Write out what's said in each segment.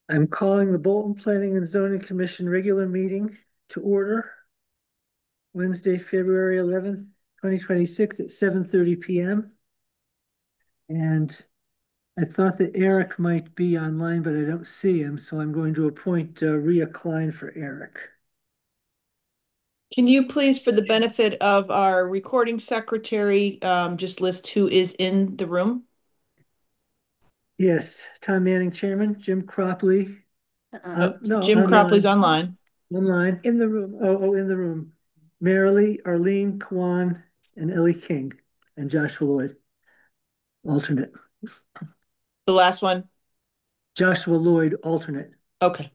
I'm calling the Bolton Planning and Zoning Commission regular meeting to order Wednesday, February 11th, 2026 at 7:30 p.m. And I thought that Eric might be online, but I don't see him, so I'm going to appoint Rhea Klein for Eric. Can you please, for the benefit of our recording secretary, just list who is in the room? Yes, Tom Manning, Chairman, Jim Cropley. Oh, No, Jim Cropley's online. online, in the room. Oh, in the room. Marilee, Arlene Kwan, and Ellie King, and Joshua Lloyd, alternate. The last one. Joshua Lloyd, alternate. Okay.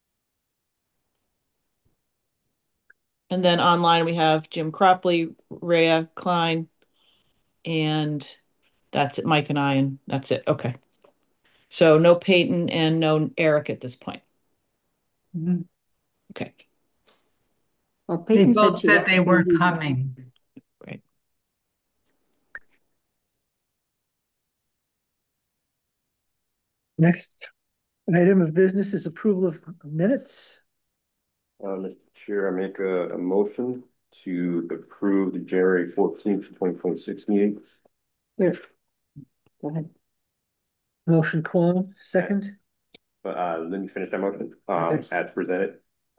And then online we have Jim Cropley, Rhea Klein, and that's it. Mike and I, and that's it. Okay. So no Peyton and no Eric at this point. Mhm. Okay. Well, They Peyton said both she said wasn't they gonna were be there. coming. Great. Next item of business is approval of minutes. Mr. Chair, I make a motion to approve the January 14th, 2026 meetings. Here, go ahead. Motion Kwan, second. But let me finish that motion, Okay. as presented.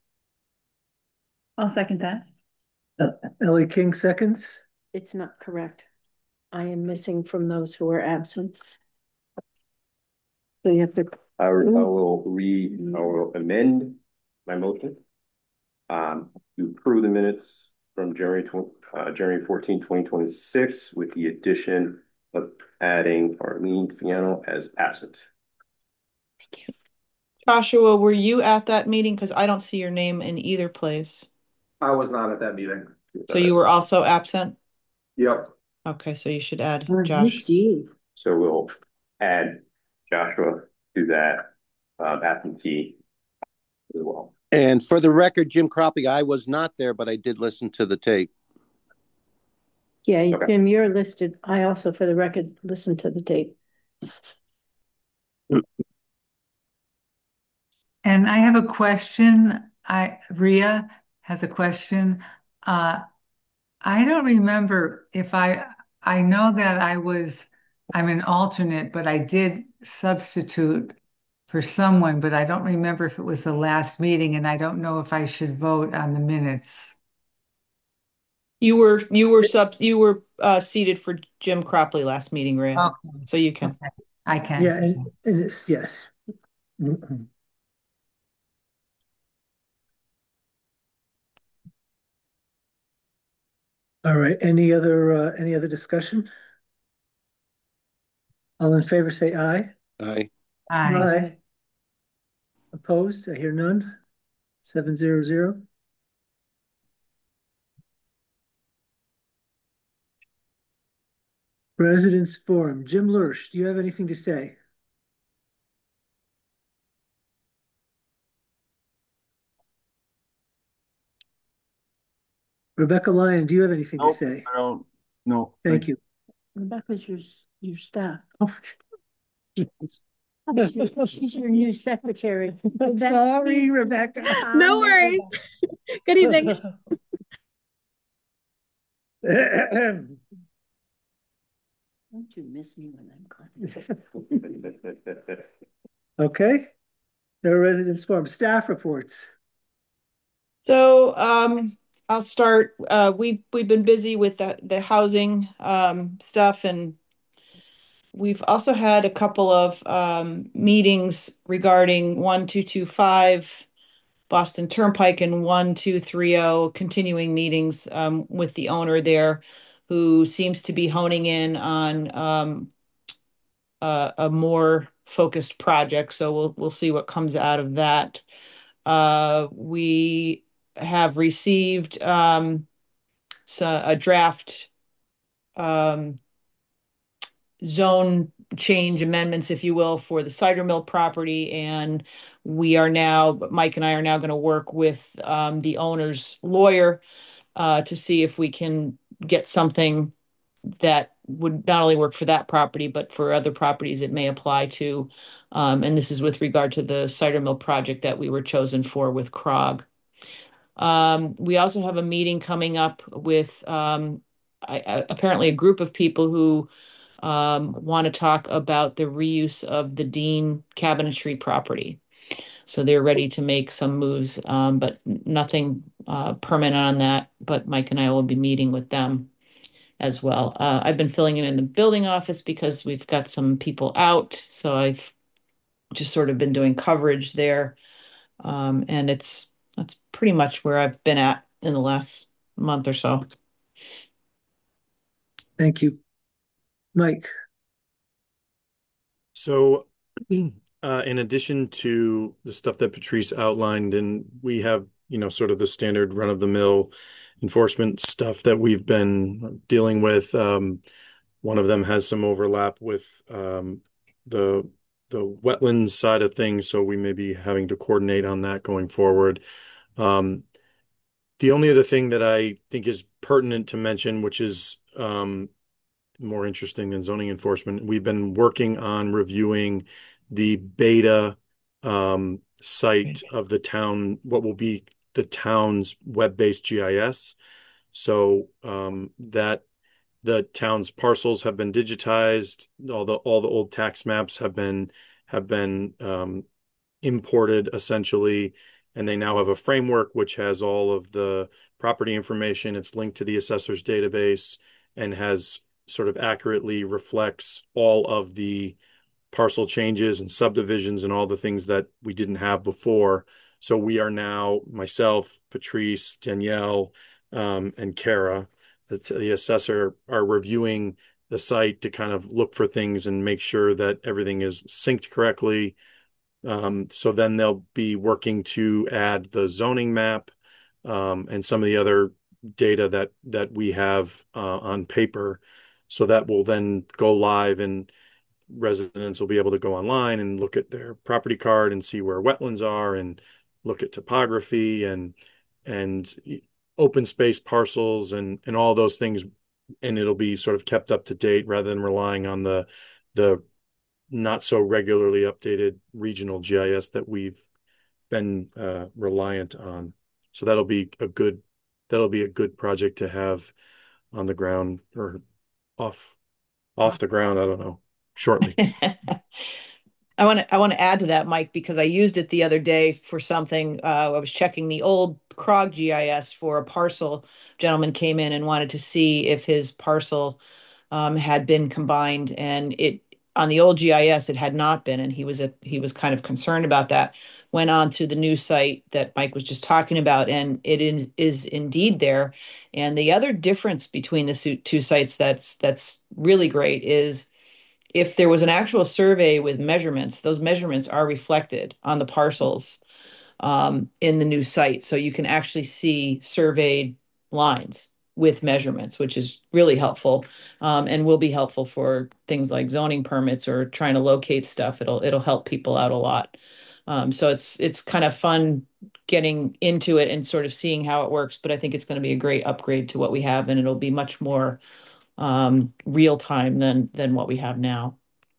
I'll second that. Ellie King, seconds. It's not correct. I am missing from those who are absent. So you have to, I will amend my motion to approve the minutes from January 14th, 2026 with the addition of adding Arlene Fiano as absent. Thank you. Joshua, were you at that meeting? Because I don't see your name in either place. I was not at that meeting. So you were also absent? Yep. Okay, so you should add I Josh. missed you. So we'll add Joshua to that absentee as well. And for the record, Jim Croppy, I was not there, but I did listen to the tape. Yeah, Okay. Jim, you're listed. I also, for the record, listened to the tape. And I have a question. Rhea has a question. I don't remember if I know that I'm an alternate, but I did substitute for someone, but I don't remember if it was the last meeting, and I don't know if I should vote on the minutes. You were seated for Jim Cropley last meeting, Rhea. Okay, So you can. okay. I can. Yeah, and it's, yes. All right, any other discussion? All in favor, say aye. Aye. Aye. Opposed? I hear none. 700. Residents Forum. Jim Lurch, do you have anything to say? Rebecca Lyon, do you have anything to Nope, say? I don't. No. Thank you. Rebecca's your staff. Oh. She's your new secretary. Sorry, Rebecca. No worries. Good evening. Don't you miss me when I'm gone? Okay. No residents forum. Staff reports. So I'll start. We've been busy with the housing stuff, and we've also had a couple of meetings regarding 1225 Boston Turnpike and 1230, continuing meetings with the owner there, who seems to be honing in on a more focused project. So we'll see what comes out of that. We have received a draft zone change amendments, if you will, for the cider mill property. And Mike and I are now going to work with the owner's lawyer to see if we can get something that would not only work for that property, but for other properties it may apply to. And this is with regard to the cider mill project that we were chosen for with CROG. We also have a meeting coming up with apparently a group of people who want to talk about the reuse of the Dean cabinetry property. So they're ready to make some moves, but nothing permanent on that. But Mike and I will be meeting with them as well. I've been filling in the building office because we've got some people out. So I've just sort of been doing coverage there. And that's pretty much where I've been at in the last month or so. Thank you. Mike, So, in addition to the stuff that Patrice outlined, and we have, sort of the standard run-of-the-mill enforcement stuff that we've been dealing with. One of them has some overlap with the wetlands side of things, so we may be having to coordinate on that going forward. The only other thing that I think is pertinent to mention, which is more interesting than zoning enforcement, we've been working on reviewing the beta site of the town, what will be the town's web-based GIS. So that the town's parcels have been digitized, all the old tax maps have been imported essentially, and they now have a framework which has all of the property information. It's linked to the assessor's database and has sort of accurately reflects all of the parcel changes and subdivisions and all the things that we didn't have before. So we are now, myself, Patrice, Danielle, and Kara, the assessor, are reviewing the site to kind of look for things and make sure that everything is synced correctly. So then they'll be working to add the zoning map and some of the other data that we have on paper. So that will then go live, and residents will be able to go online and look at their property card and see where wetlands are and look at topography and open space parcels and all those things. And it'll be sort of kept up to date rather than relying on the not so regularly updated regional GIS that we've been reliant on. So that'll be a good project to have on the ground or off the ground. I don't know, shortly. I want to add to that, Mike, because I used it the other day for something. I was checking the old CROG GIS for a parcel. Gentleman came in and wanted to see if his parcel had been combined, and it on the old GIS it had not been, and he was kind of concerned about that. Went on to the new site that Mike was just talking about, and is indeed there. And the other difference between the two sites that's really great is if there was an actual survey with measurements, those measurements are reflected on the parcels in the new site. So you can actually see surveyed lines with measurements, which is really helpful and will be helpful for things like zoning permits or trying to locate stuff. It'll help people out a lot. So it's kind of fun getting into it and sort of seeing how it works. But I think it's going to be a great upgrade to what we have, and it'll be much more real time than what we have now.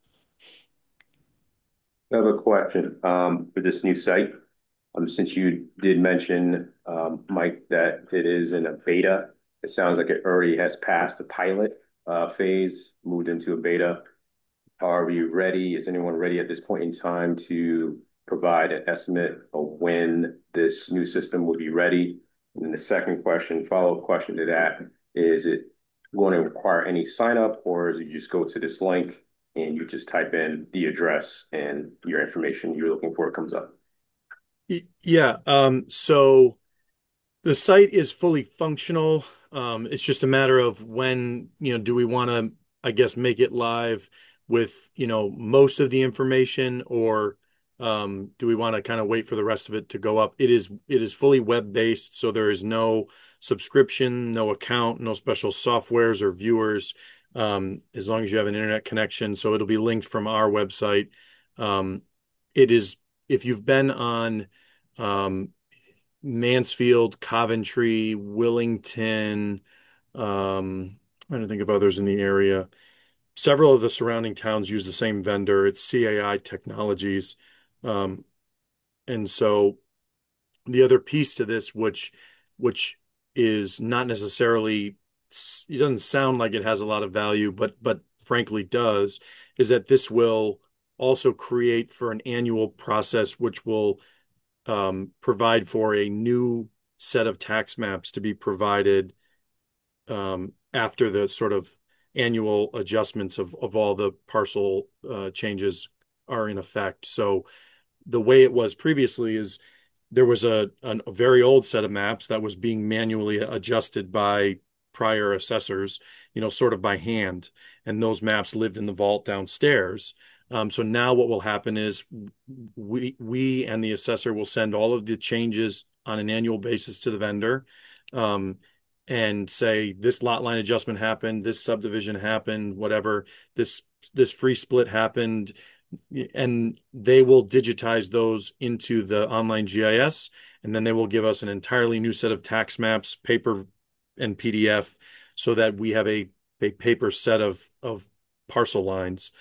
I have a question for this new site. Since you did mention, Mike, that it is in a beta, it sounds like it already has passed the pilot phase, moved into a beta. Are we ready? Is anyone ready at this point in time to provide an estimate of when this new system will be ready? And then the second question, follow-up question to that, is it going to require any sign up, or is it just go to this link and you just type in the address and your information you're looking for comes up? Yeah. So the site is fully functional. It's just a matter of when, do we want to, I guess, make it live with, most of the information, or do we want to kind of wait for the rest of it to go up? It is fully web-based, so there is no subscription, no account, no special softwares or viewers, as long as you have an internet connection. So it'll be linked from our website. It is, if you've been on Mansfield, Coventry, Willington, I don't think of others in the area. Several of the surrounding towns use the same vendor. It's CAI Technologies. Um, and so the other piece to this, which is not necessarily, it doesn't sound like it has a lot of value, but frankly does, is that this will also create for an annual process which will provide for a new set of tax maps to be provided after the sort of annual adjustments of all the parcel changes are in effect. So the way it was previously is there was a very old set of maps that was being manually adjusted by prior assessors, sort of by hand, and those maps lived in the vault downstairs. So now what will happen is we and the assessor will send all of the changes on an annual basis to the vendor, and say this lot line adjustment happened, this subdivision happened, whatever, this free split happened, and they will digitize those into the online GIS, and then they will give us an entirely new set of tax maps, paper and PDF, so that we have a paper set of parcel lines.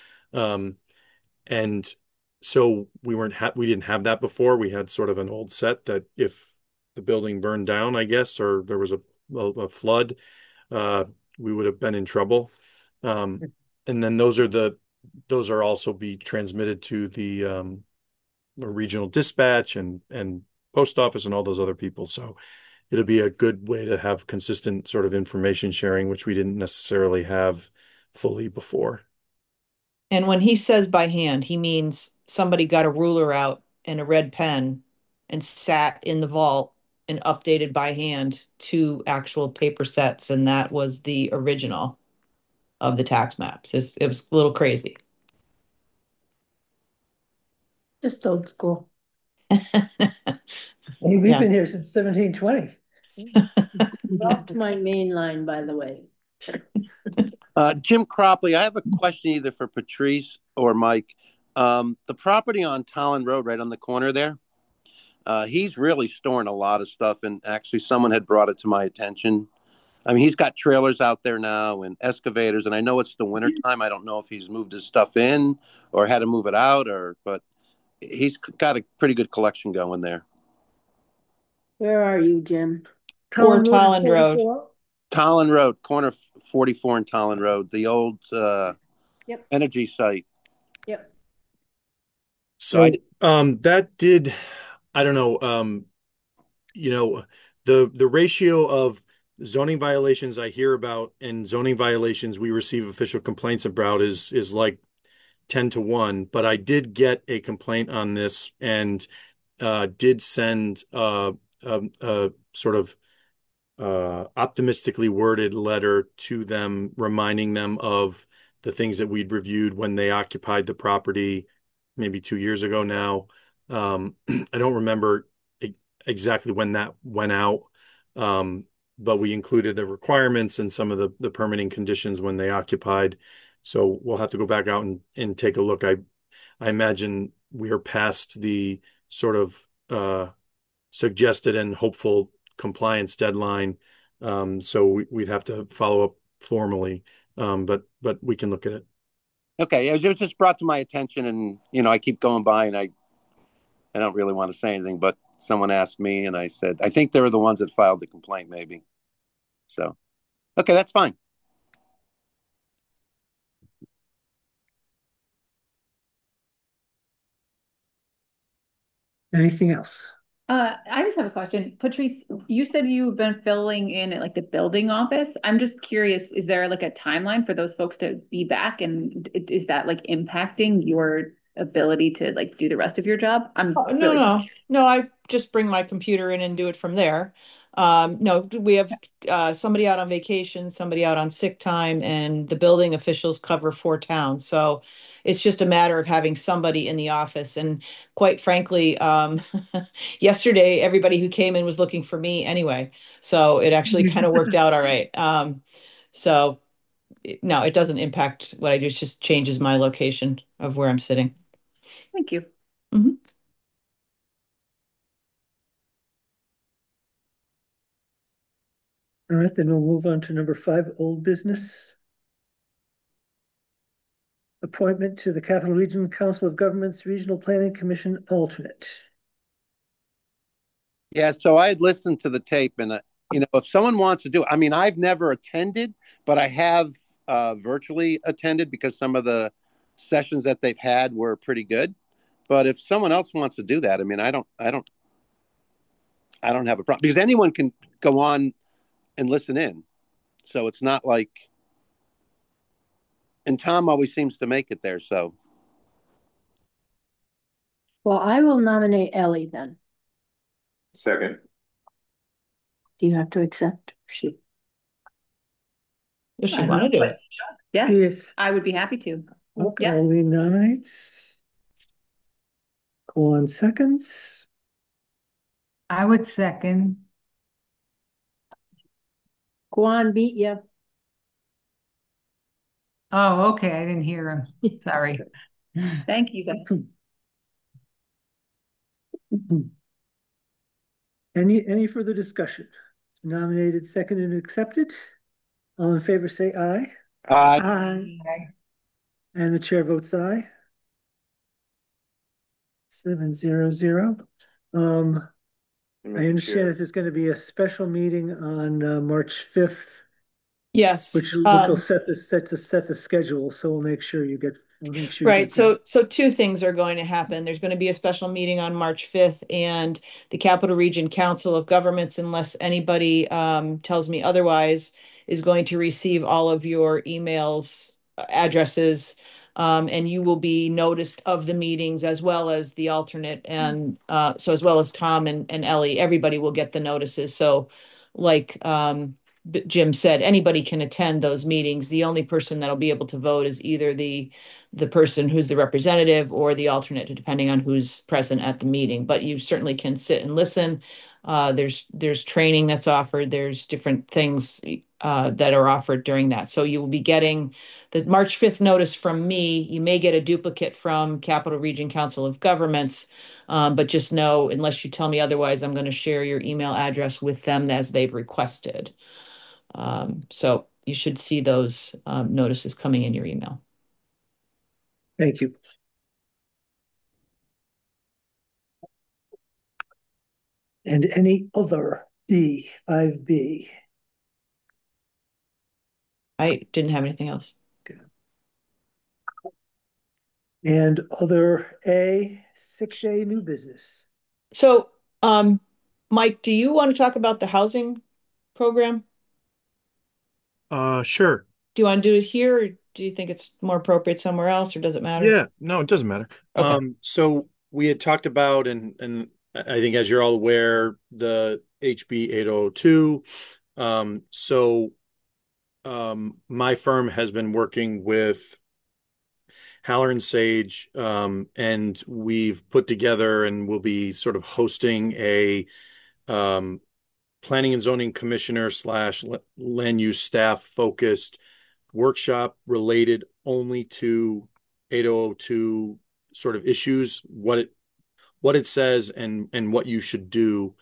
And so we didn't have that before. We had sort of an old set that if the building burned down, I guess, or there was a flood, we would have been in trouble. And then those are also be transmitted to the regional dispatch and post office and all those other people. So it'll be a good way to have consistent sort of information sharing, which we didn't necessarily have fully before. And when he says by hand, he means somebody got a ruler out and a red pen and sat in the vault and updated by hand two actual paper sets, and that was the original of the tax maps. It was a little crazy. Just old school. I mean, we've been here since 1720. Dropped my main line, by the way. Jim Cropley, I have a question either for Patrice or Mike. The property on Tolland Road, right on the corner there, he's really storing a lot of stuff, and actually someone had brought it to my attention. I mean, he's got trailers out there now and excavators, and I know it's the winter time. I don't know if he's moved his stuff in or had to move it out, but he's got a pretty good collection going there. Where are you, Jim? Or Tolland Road. Tolland Road, corner 44 and Tolland Road, the old Yep. energy site. Yep. So that did, I don't know, the ratio of zoning violations I hear about and zoning violations we receive official complaints about is like 10 to 1. But I did get a complaint on this and did send a sort of optimistically worded letter to them, reminding them of the things that we'd reviewed when they occupied the property maybe 2 years ago now. I don't remember exactly when that went out, but we included the requirements and some of the permitting conditions when they occupied. So we'll have to go back out and take a look. I imagine we are past the sort of suggested and hopeful compliance deadline. So we'd have to follow up formally, but we can look at it. Okay, it was just brought to my attention, and I keep going by, and I don't really want to say anything, but someone asked me, and I said I think they were the ones that filed the complaint, maybe. So, okay, that's fine. Anything else? I just have a question. Patrice, you said you've been filling in at like the building office. I'm just curious, is there like a timeline for those folks to be back? And is that like impacting your ability to like do the rest of your job? I'm Oh, really just no, I just bring my computer in and do it from there. No, we have somebody out on vacation, somebody out on sick time, and the building officials cover 4 towns. So it's just a matter of having somebody in the office. And quite frankly, yesterday, everybody who came in was looking for me anyway. So it actually kind of worked out all right. So no, it doesn't impact what I do. It just changes my location of where I'm sitting. Thank you. Mhm. All right, then we'll move on to number 5, old business. Appointment to the Capital Region Council of Governments Regional Planning Commission alternate. Yeah, so I had listened to the tape, and if someone wants to do it, I mean, I've never attended, but I have virtually attended because some of the sessions that they've had were pretty good. But if someone else wants to do that, I mean, I don't have a problem because anyone can go on and listen in. So it's not like, and Tom always seems to make it there. So, Well, I will nominate Ellie then. Second. Do you have to accept? She, Does she I want to do it? Yeah, Yes. I would be happy to. Okay, Yeah. Eileen nominates. Go on seconds. I would second. Guan beat you. Oh, okay. I didn't hear him. Sorry. Thank you. Then. Any further discussion? Nominated, seconded, and accepted. All in favor, say aye. Aye. Okay. And the chair votes aye. 700. I understand that there's going to be a special meeting on March 5th, Yes. which will set the schedule. So we'll make sure you get. Right. So two things are going to happen. There's going to be a special meeting on March 5th, and the Capital Region Council of Governments, unless anybody tells me otherwise, is going to receive all of your emails, addresses, and you will be noticed of the meetings as well as the alternate. And so as well as Tom and Ellie, everybody will get the notices. So like Jim said, anybody can attend those meetings. The only person that'll be able to vote is either the person who's the representative or the alternate, depending on who's present at the meeting. But you certainly can sit and listen. There's training that's offered. There's different things that are offered during that. So you will be getting the March 5th notice from me. You may get a duplicate from Capital Region Council of Governments, but just know, unless you tell me otherwise, I'm going to share your email address with them as they've requested. So you should see those notices coming in your email. Thank you. And any other D, 5B? I didn't have anything else. And other A, 6A, new business. So, Mike, do you want to talk about the housing program? Sure. Do you want to do it here, or do you think it's more appropriate somewhere else, or does it matter? Yeah, no, it doesn't matter. Okay. So we had talked about, and I think as you're all aware, the HB 8002. My firm has been working with Halloran Sage, and we've put together and will be sort of hosting a planning and zoning commissioner slash land use staff focused workshop related only to 8002 sort of issues, what it says and what you should do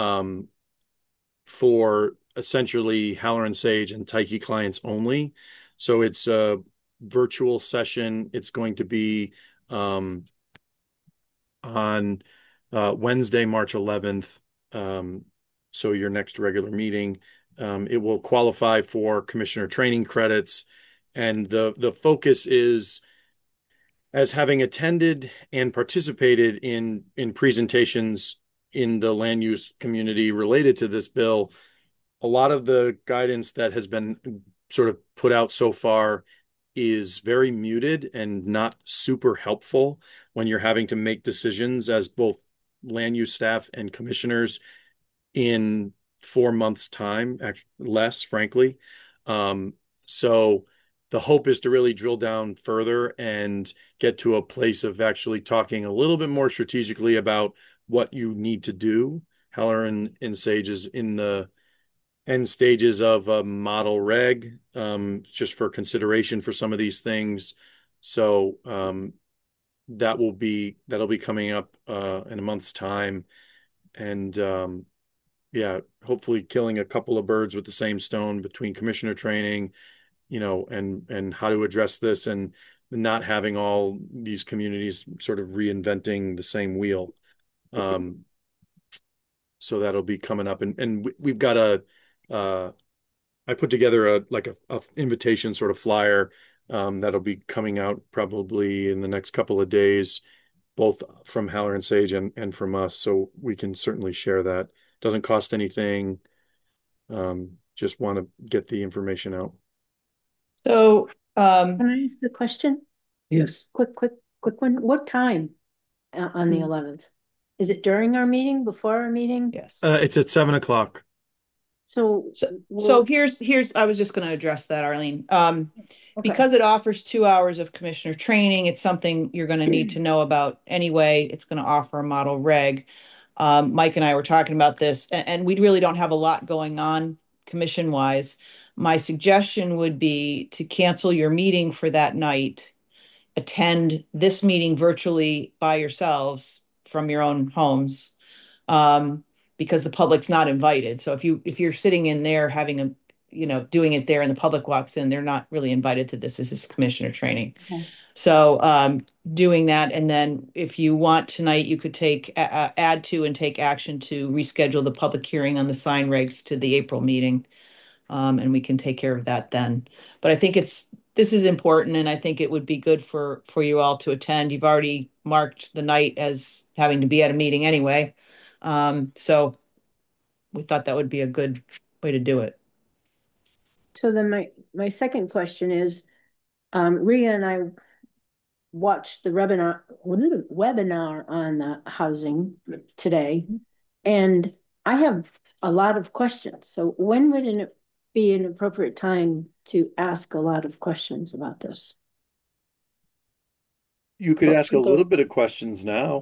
for essentially Halloran Sage and Tyche clients only. So it's a virtual session. It's going to be on Wednesday, March 11th. So your next regular meeting. It will qualify for commissioner training credits. And the focus is, as having attended and participated in presentations in the land use community related to this bill, a lot of the guidance that has been sort of put out so far is very muted and not super helpful when you're having to make decisions as both land use staff and commissioners in 4 months' time, actually less, frankly. So the hope is to really drill down further and get to a place of actually talking a little bit more strategically about what you need to do. Halloran and Sage is in the end stages of a model reg, just for consideration for some of these things. So that'll be coming up in a month's time, and yeah, hopefully killing a couple of birds with the same stone between commissioner training, and how to address this and not having all these communities sort of reinventing the same wheel. Um, so that'll be coming up, and we've got I put together a invitation sort of flyer that'll be coming out probably in the next couple of days, both from Halloran Sage and from us, so we can certainly share that. Doesn't cost anything. Just want to get the information out. So, Can I ask a question? Yes. Quick one. What time on the 11th? Is it during our meeting, before our meeting? yes. It's at 7 o'clock. So, So here's I was just going to address that, Arlene. okay. Because it offers 2 hours of commissioner training, it's something you're going to need to know about anyway. It's going to offer a model reg. Mike and I were talking about this, and we really don't have a lot going on commission wise. My suggestion would be to cancel your meeting for that night, attend this meeting virtually by yourselves from your own homes, because the public's not invited. So if you're sitting in there having a doing it there and the public walks in, they're not really invited to this. This is commissioner training. Okay. So doing that, and then if you want tonight, you could add to and take action to reschedule the public hearing on the sign regs to the April meeting, and we can take care of that then. But I think this is important, and I think it would be good for you all to attend. You've already marked the night as having to be at a meeting anyway, so we thought that would be a good way to do it. So then my second question is, Rhea and I watched the webinar on the housing today, and I have a lot of questions. So when would it be an appropriate time to ask a lot of questions about this? You could ask a little bit of questions now,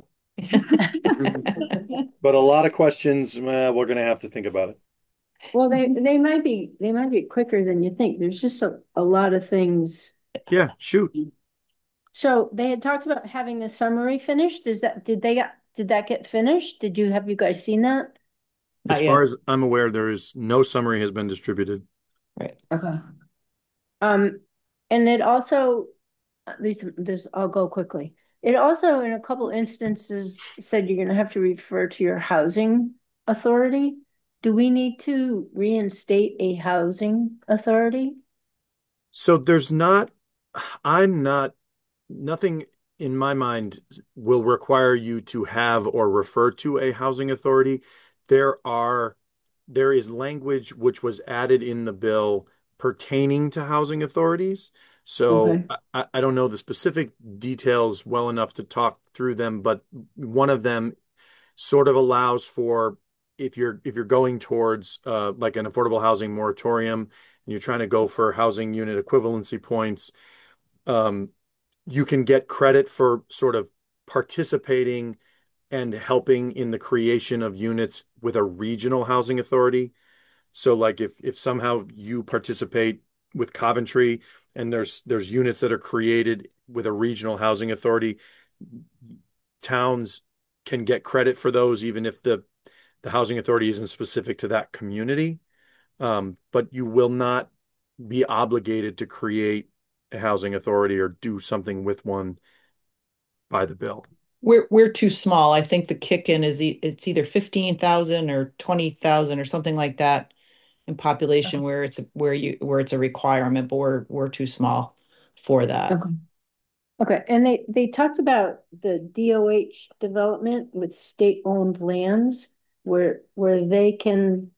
but a lot of questions, we're going to have to think about it. Well, they might be quicker than you think. There's just a lot of things. Yeah, shoot. So they had talked about having the summary finished. Did that get finished? Have you guys seen that? As far as I'm aware, there is no summary has been distributed. Right. Okay. And it also, at least this, I'll go quickly. It also, in a couple instances, said you're going to have to refer to your housing authority. Do we need to reinstate a housing authority? So nothing in my mind will require you to have or refer to a housing authority. There is language which was added in the bill pertaining to housing authorities. So Okay. I don't know the specific details well enough to talk through them, but one of them sort of allows for if you're going towards like an affordable housing moratorium and you're trying to go for housing unit equivalency points, you can get credit for sort of participating and helping in the creation of units with a regional housing authority. So like if somehow you participate with Coventry and there's units that are created with a regional housing authority, towns can get credit for those even if the housing authority isn't specific to that community. But you will not be obligated to create a housing authority or do something with one by the bill. We're too small. I think the kick-in is it's either 15,000 or 20,000 or something like that in population where it's a requirement, but we're too small for that. Okay. Okay, and they talked about the DOH development with state-owned lands where they can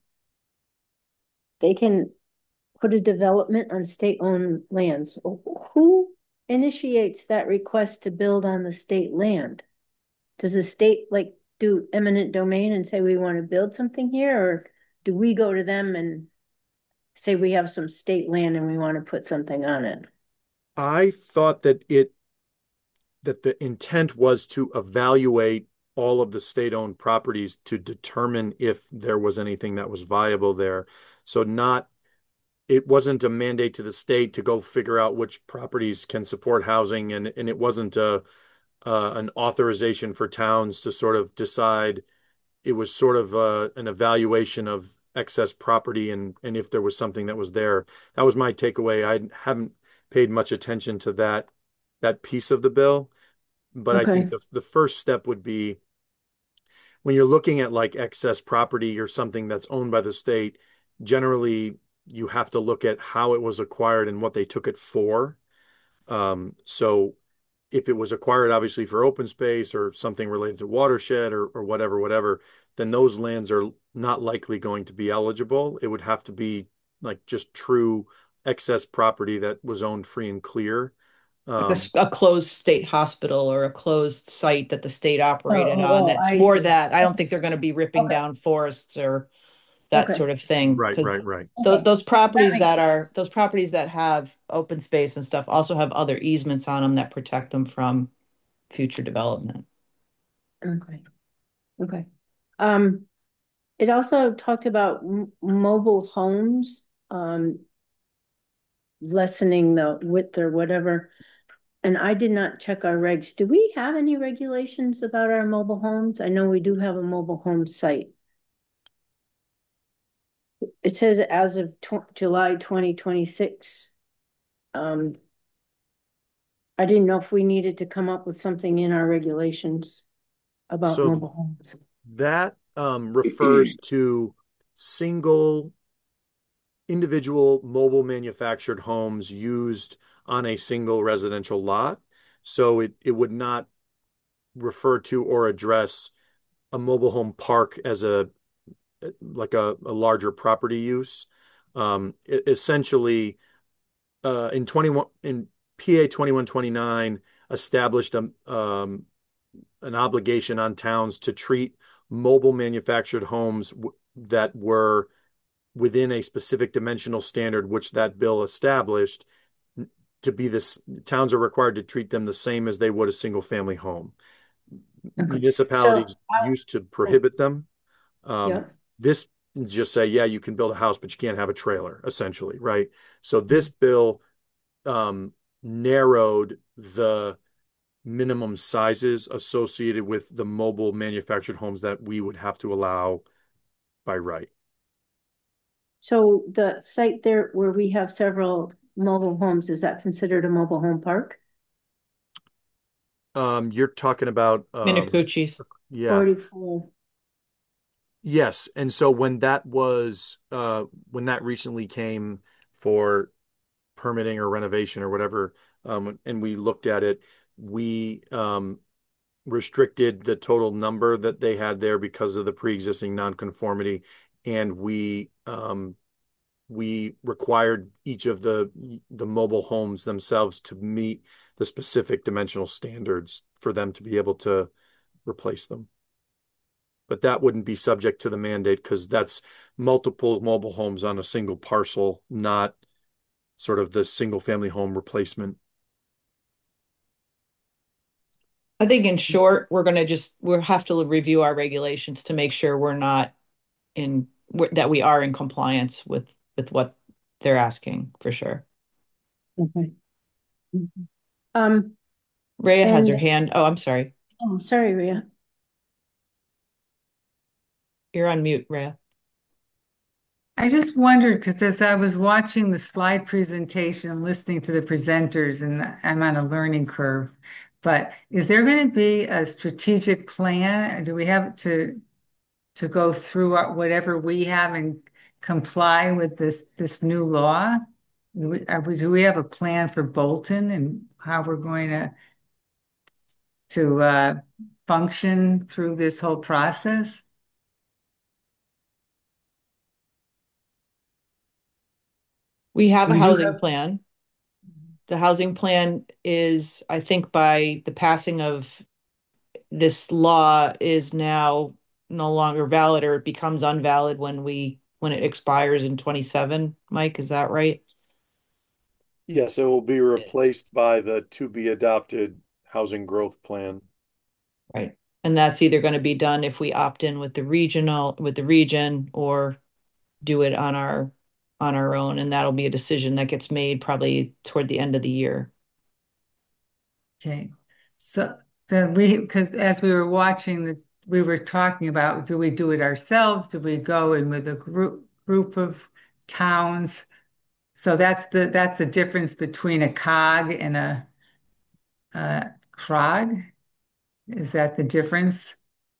put a development on state-owned lands. Who initiates that request to build on the state land? Does the state like do eminent domain and say we want to build something here, or do we go to them and say we have some state land and we want to put something on it? I thought that the intent was to evaluate all of the state-owned properties to determine if there was anything that was viable there. So it wasn't a mandate to the state to go figure out which properties can support housing, and it wasn't an authorization for towns to sort of decide it was sort of an evaluation of excess property and if there was something that was there. That was my takeaway. I haven't paid much attention to that piece of the bill, but I think Okay, the first step would be when you're looking at like excess property or something that's owned by the state, generally you have to look at how it was acquired and what they took it for. So if it was acquired obviously for open space or something related to watershed or whatever, then those lands are not likely going to be eligible. It would have to be like just true excess property that was owned free and clear. Like a closed state hospital or a closed site that the state operated on. oh, That's I more see. that. I don't think they're going to be ripping Okay, down forests or that okay, sort of thing. Right, Because right, right. okay. those That properties makes that sense. have open space and stuff also have other easements on them that protect them from future development. Okay, okay. Um, it also talked about mobile homes, lessening the width or whatever. And I did not check our regs. Do we have any regulations about our mobile homes? I know we do have a mobile home site. It says as of July 2026. I didn't know if we needed to come up with something in our regulations about So mobile homes. that refers to single individual mobile manufactured homes used on a single residential lot. So it would not refer to or address a mobile home park as a like a larger property use. Essentially, in 21 in PA 2129 established an obligation on towns to treat mobile manufactured homes that were within a specific dimensional standard, which that bill established, to be this, towns are required to treat them the same as they would a single family home. Okay. So, Municipalities used to prohibit them. yeah, This just say, yeah, you can build a house, but you can't have a trailer, essentially, right? So this bill narrowed the minimum sizes associated with the mobile manufactured homes that we would have to allow by right. so the site there where we have several mobile homes, is that considered a mobile home park? You're talking about Minicucci's. yeah. 44. Yes. And so when that was when that recently came for permitting or renovation or whatever, and we looked at it, we restricted the total number that they had there because of the pre-existing nonconformity, and we required each of the mobile homes themselves to meet the specific dimensional standards for them to be able to replace them. But that wouldn't be subject to the mandate because that's multiple mobile homes on a single parcel, not sort of the single family home replacement. I think in short, we'll have to review our regulations to make sure that we are in compliance with what they're asking for sure. Okay. Um, Rhea has her and, hand. Oh, I'm sorry. oh, sorry, Rhea. You're on mute, Rhea. I just wondered, because as I was watching the slide presentation, listening to the presenters, and I'm on a learning curve, but is there going to be a strategic plan? Do we have to go through whatever we have and comply with this new law? Do we have a plan for Bolton and how we're going to function through this whole process? We have a We do housing have, plan. The housing plan is, I think by the passing of this law is now no longer valid, or it becomes unvalid when it expires in 27. Mike, is that right? Yes, it will be replaced by the to be adopted housing growth plan. Right. And that's either going to be done if we opt in with the region or do it on our own. And that'll be a decision that gets made probably toward the end of the year. Okay, so because as we were watching we were talking about, do we do it ourselves? Do we go in with a group of towns? So that's the difference between a cog and a CROG. Is that the difference?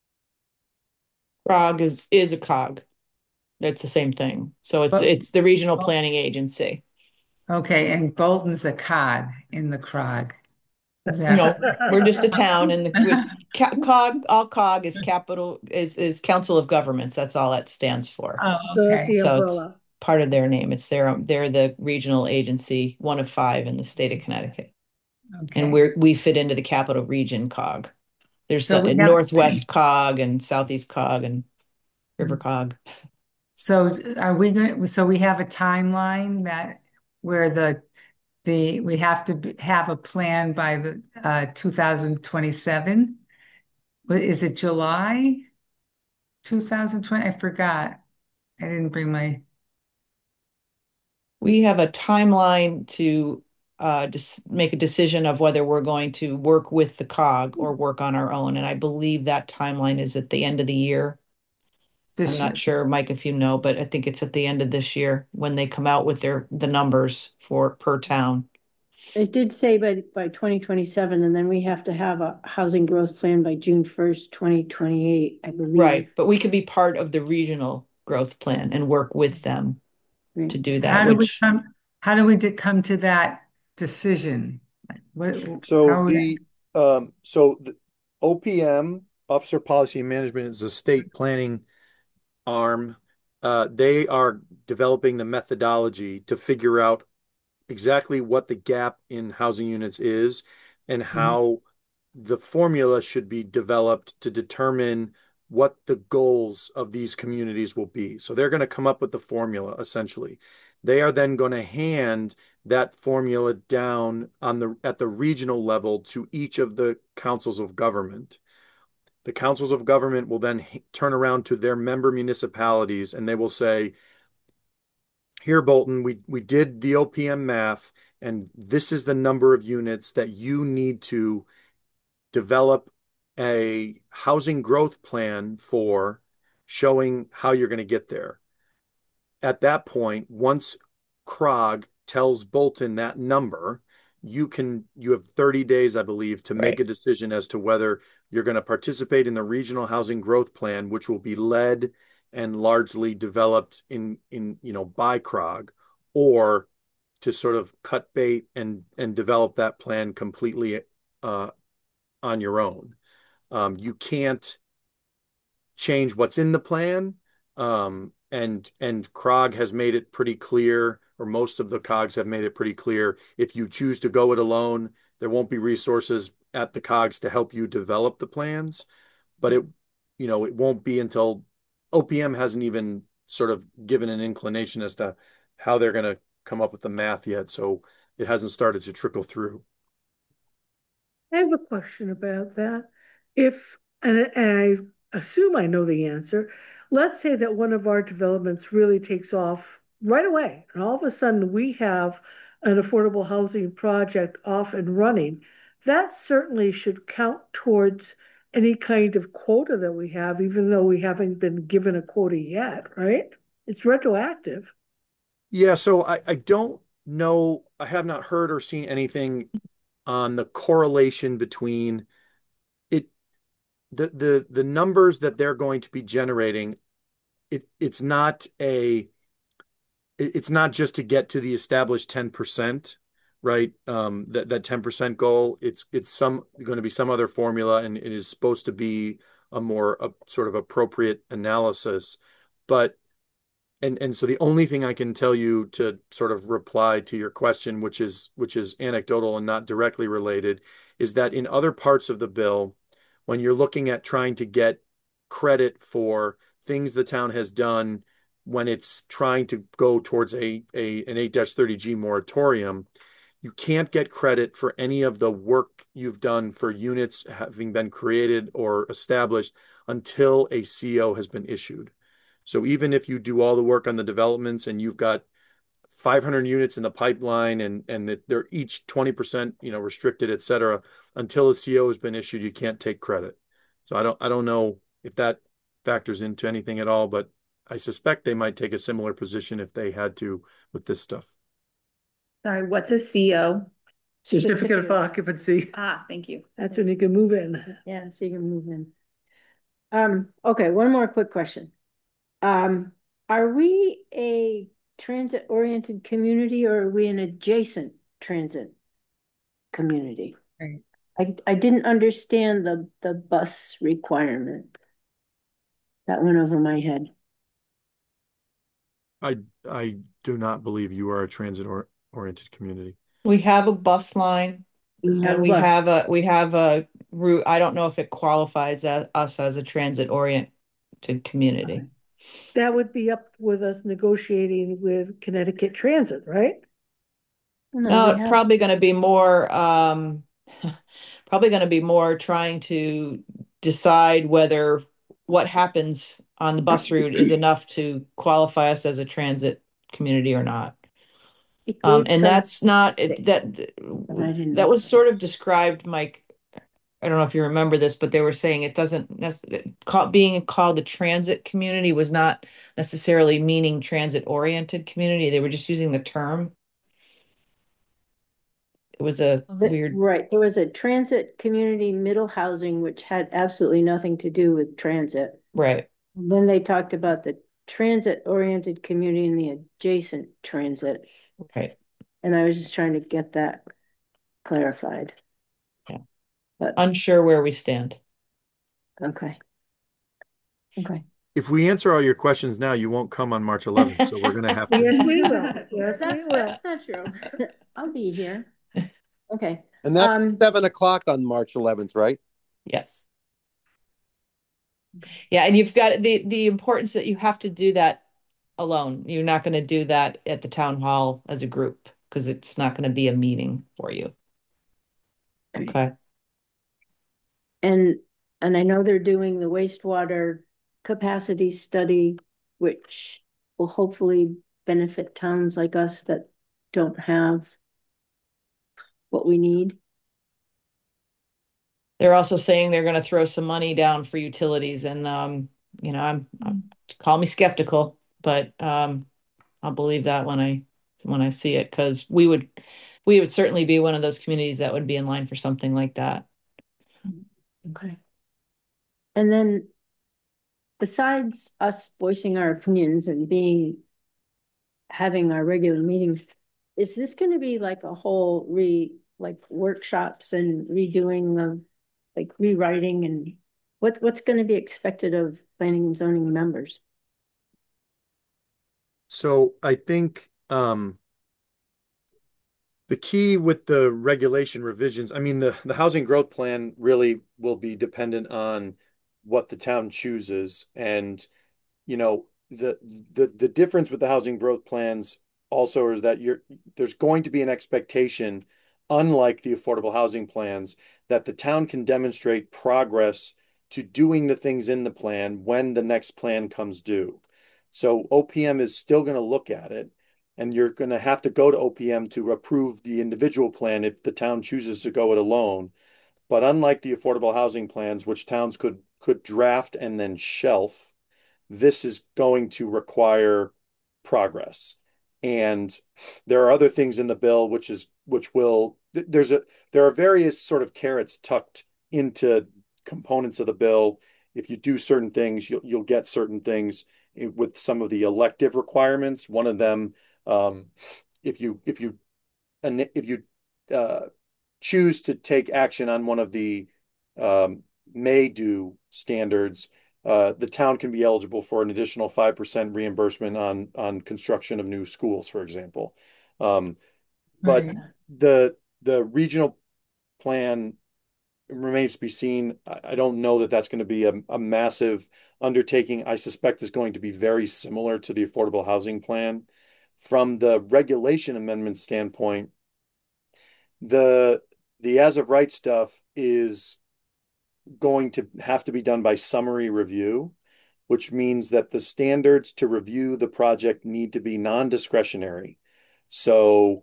CROG is a cog. That's the same thing. So But it's the regional planning agency. okay, and Bolton's a cog in the CROG. Is that No, we're just a town, and COG, all COG is Council of Governments. That's all that stands for. Oh, So that's okay. the So it's umbrella. part of their name. It's they're the regional agency, one of five in the state of Connecticut, and Okay. we fit into the Capital Region COG. There's So we have Northwest COG and Southeast COG and River COG. so are we going so we have a timeline that where we have to have a plan by the 2027. Is it July 2020? I forgot. I didn't bring my We have a timeline to make a decision of whether we're going to work with the COG or work on our own. And I believe that timeline is at the end of the year. I'm this not sure, Mike, if you know, but I think it's at the end of this year when they come out with the numbers for per town. It did say by 2027, and then we have to have a housing growth plan by June 1st, 2028, I believe. Right, but we could be part of the regional growth plan and work with them to do that, which how do we come to that decision? What So how the OPM, Officer Policy and Management, is a state planning arm. They are developing the methodology to figure out exactly what the gap in housing units is and how the formula should be developed to determine what the goals of these communities will be. So they're going to come up with the formula essentially. They are then going to hand that formula down at the regional level to each of the councils of government. The councils of government will then turn around to their member municipalities and they will say, here, Bolton, we did the OPM math, and this is the number of units that you need to develop a housing growth plan for, showing how you're going to get there. At that point, once CROG tells Bolton that number, you have 30 days, I believe, to make a decision as to whether you're going to participate in the regional housing growth plan, which will be led and largely developed by CROG, or to sort of cut bait and develop that plan completely on your own. You can't change what's in the plan. And CROG has made it pretty clear, or most of the COGs have made it pretty clear, if you choose to go it alone, there won't be resources at the COGs to help you develop the plans. But it won't be until OPM hasn't even sort of given an inclination as to how they're going to come up with the math yet. So it hasn't started to trickle through. I have a question about that. And I assume I know the answer. Let's say that one of our developments really takes off right away, and all of a sudden we have an affordable housing project off and running. That certainly should count towards any kind of quota that we have, even though we haven't been given a quota yet, right? It's retroactive. Yeah, so I don't know. I have not heard or seen anything on the correlation between it, the numbers that they're going to be generating. It's not just to get to the established 10%, right? That 10% goal. It's going to be some other formula, and it is supposed to be a more sort of appropriate analysis. But and so the only thing I can tell you to sort of reply to your question, which is anecdotal and not directly related, is that in other parts of the bill, when you're looking at trying to get credit for things the town has done when it's trying to go towards an 8-30G moratorium, you can't get credit for any of the work you've done for units having been created or established until a CO has been issued. So even if you do all the work on the developments and you've got 500 units in the pipeline and that they're each 20%, restricted, et cetera, until a CO has been issued, you can't take credit. So I don't know if that factors into anything at all, but I suspect they might take a similar position if they had to with this stuff. Sorry, what's a CO? Certificate of occupancy. Ah, thank you. That's when you can move in. Yeah, so you can move in. Okay, one more quick question. Are we a transit-oriented community or are we an adjacent transit community? Right. I didn't understand the bus requirement. That went over my head. I do not believe you are a transit oriented community. We have a bus line We have and a bus. we have a route. I don't know if it qualifies us as a transit oriented community. That would be up with us negotiating with Connecticut Transit, right? No, we it's have, probably going to be more probably going to be more trying to decide whether what happens on the bus route is enough to qualify us as a transit community or not. it gave And some that's not statistics, that but I didn't that know. was sort of described, Mike. I don't know if you remember this, but they were saying it doesn't necessarily being called a transit community was not necessarily meaning transit oriented community. They were just using the term. It was a weird, Right, there was a transit community middle housing, which had absolutely nothing to do with transit. right. Then they talked about the transit-oriented community and the adjacent transit. Right. And I was just trying to get that clarified. Yeah. But Unsure where we stand. okay. Okay. If we answer all your questions now, you won't come on March 11th, so we're going to have to. Yes, we will. Yes, we will. That's not true. I'll be here. Okay. And that's 7 o'clock on March 11th, right? Yes. Yeah, and you've got the importance that you have to do that alone. You're not going to do that at the town hall as a group because it's not going to be a meeting for you. Okay. And I know they're doing the wastewater capacity study, which will hopefully benefit towns like us that don't have what we need. They're also saying they're going to throw some money down for utilities, and I'm call me skeptical, but I'll believe that when I see it because we would certainly be one of those communities that would be in line for something like that. Okay. And then besides us voicing our opinions and having our regular meetings, is this going to be like a whole workshops and redoing of like rewriting and what's going to be expected of planning and zoning members? So I think the key with the regulation revisions, I mean, the housing growth plan really will be dependent on what the town chooses. And, the difference with the housing growth plans also is that there's going to be an expectation, unlike the affordable housing plans, that the town can demonstrate progress to doing the things in the plan when the next plan comes due. So OPM is still going to look at it, and you're going to have to go to OPM to approve the individual plan if the town chooses to go it alone. But unlike the affordable housing plans, which towns could draft and then shelf, this is going to require progress. And there are other things in the bill there are various sort of carrots tucked into components of the bill. If you do certain things, you'll get certain things with some of the elective requirements. One of them, if you choose to take action on one of the may do standards, the town can be eligible for an additional 5% reimbursement on construction of new schools, for example. But Right. the regional plan remains to be seen. I don't know that that's going to be a massive undertaking. I suspect is going to be very similar to the affordable housing plan. From the regulation amendment standpoint, the as of right stuff is going to have to be done by summary review, which means that the standards to review the project need to be non-discretionary. So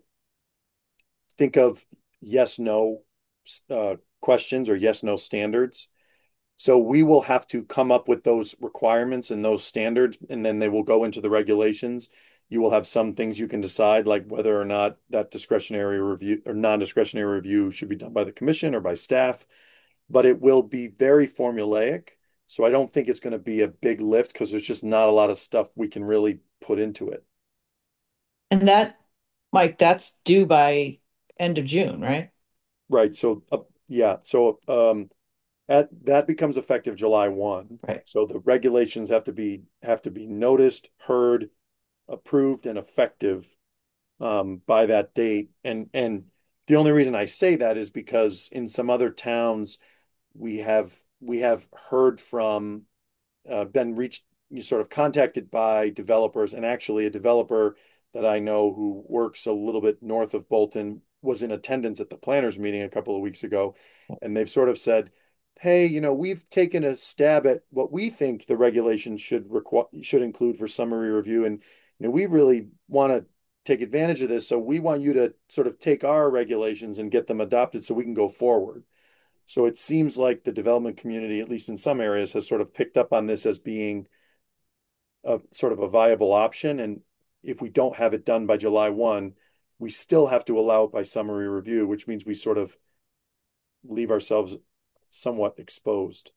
think of yes, no questions or yes, no standards. So we will have to come up with those requirements and those standards, and then they will go into the regulations. You will have some things you can decide, like whether or not that discretionary review or non-discretionary review should be done by the commission or by staff, but it will be very formulaic. So I don't think it's going to be a big lift because there's just not a lot of stuff we can really put into it. And that, Mike, that's due by end of June, right? Right. So, yeah. So, that becomes effective July 1. Right. So the regulations have to be noticed, heard, approved, and effective by that date. And the only reason I say that is because in some other towns we have heard from been reached, sort of contacted by developers, and actually a developer that I know who works a little bit north of Bolton was in attendance at the planners meeting a couple of weeks ago, and they've sort of said, "Hey, we've taken a stab at what we think the regulations should include for summary review, and we really want to take advantage of this, so we want you to sort of take our regulations and get them adopted so we can go forward." So it seems like the development community, at least in some areas, has sort of picked up on this as being a sort of a viable option. And if we don't have it done by July 1, we still have to allow it by summary review, which means we sort of leave ourselves somewhat exposed.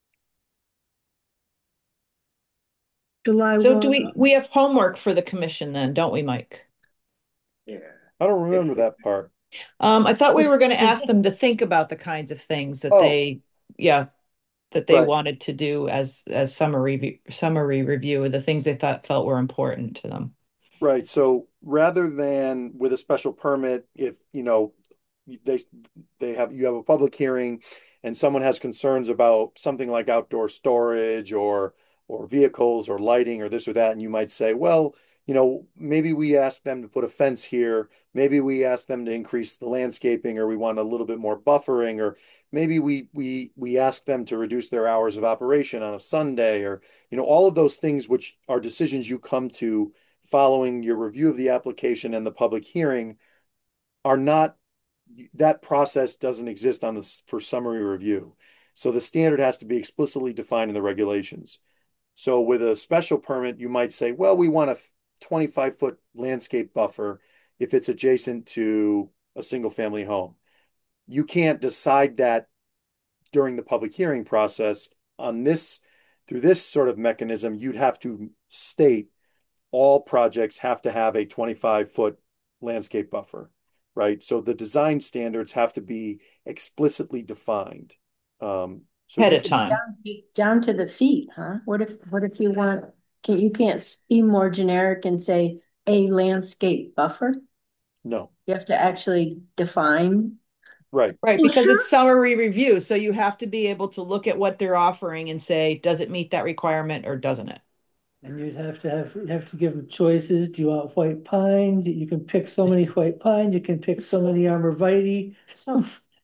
July So do 1. we have homework for the commission then, don't we, Mike? Yeah. I don't remember that part. I thought we were going to ask them to think about the kinds of things that Oh. that they Right. wanted to do as summary review of the things they felt were important to them. Right. So rather than with a special permit, if they you have a public hearing and someone has concerns about something like outdoor storage or vehicles or lighting or this or that, and you might say, well, maybe we ask them to put a fence here, maybe we ask them to increase the landscaping, or we want a little bit more buffering, or maybe we ask them to reduce their hours of operation on a Sunday, or all of those things, which are decisions you come to following your review of the application and the public hearing, are not, that process doesn't exist on this for summary review. So the standard has to be explicitly defined in the regulations. So with a special permit, you might say, well, we want a 25-foot landscape buffer if it's adjacent to a single family home. You can't decide that during the public hearing process. Through this sort of mechanism, you'd have to state all projects have to have a 25-foot landscape buffer, right? So the design standards have to be explicitly defined. So Ahead of time. Down to the feet, huh? What if you you can't be more generic and say a landscape buffer? No. You have to actually define. Right. Right, Well, because sure. it's summary review, so you have to be able to look at what they're offering and say, does it meet that requirement or doesn't it? And you'd have to give them choices. Do you want white pine? You can pick so many white pine, you can pick so many arborvitae, so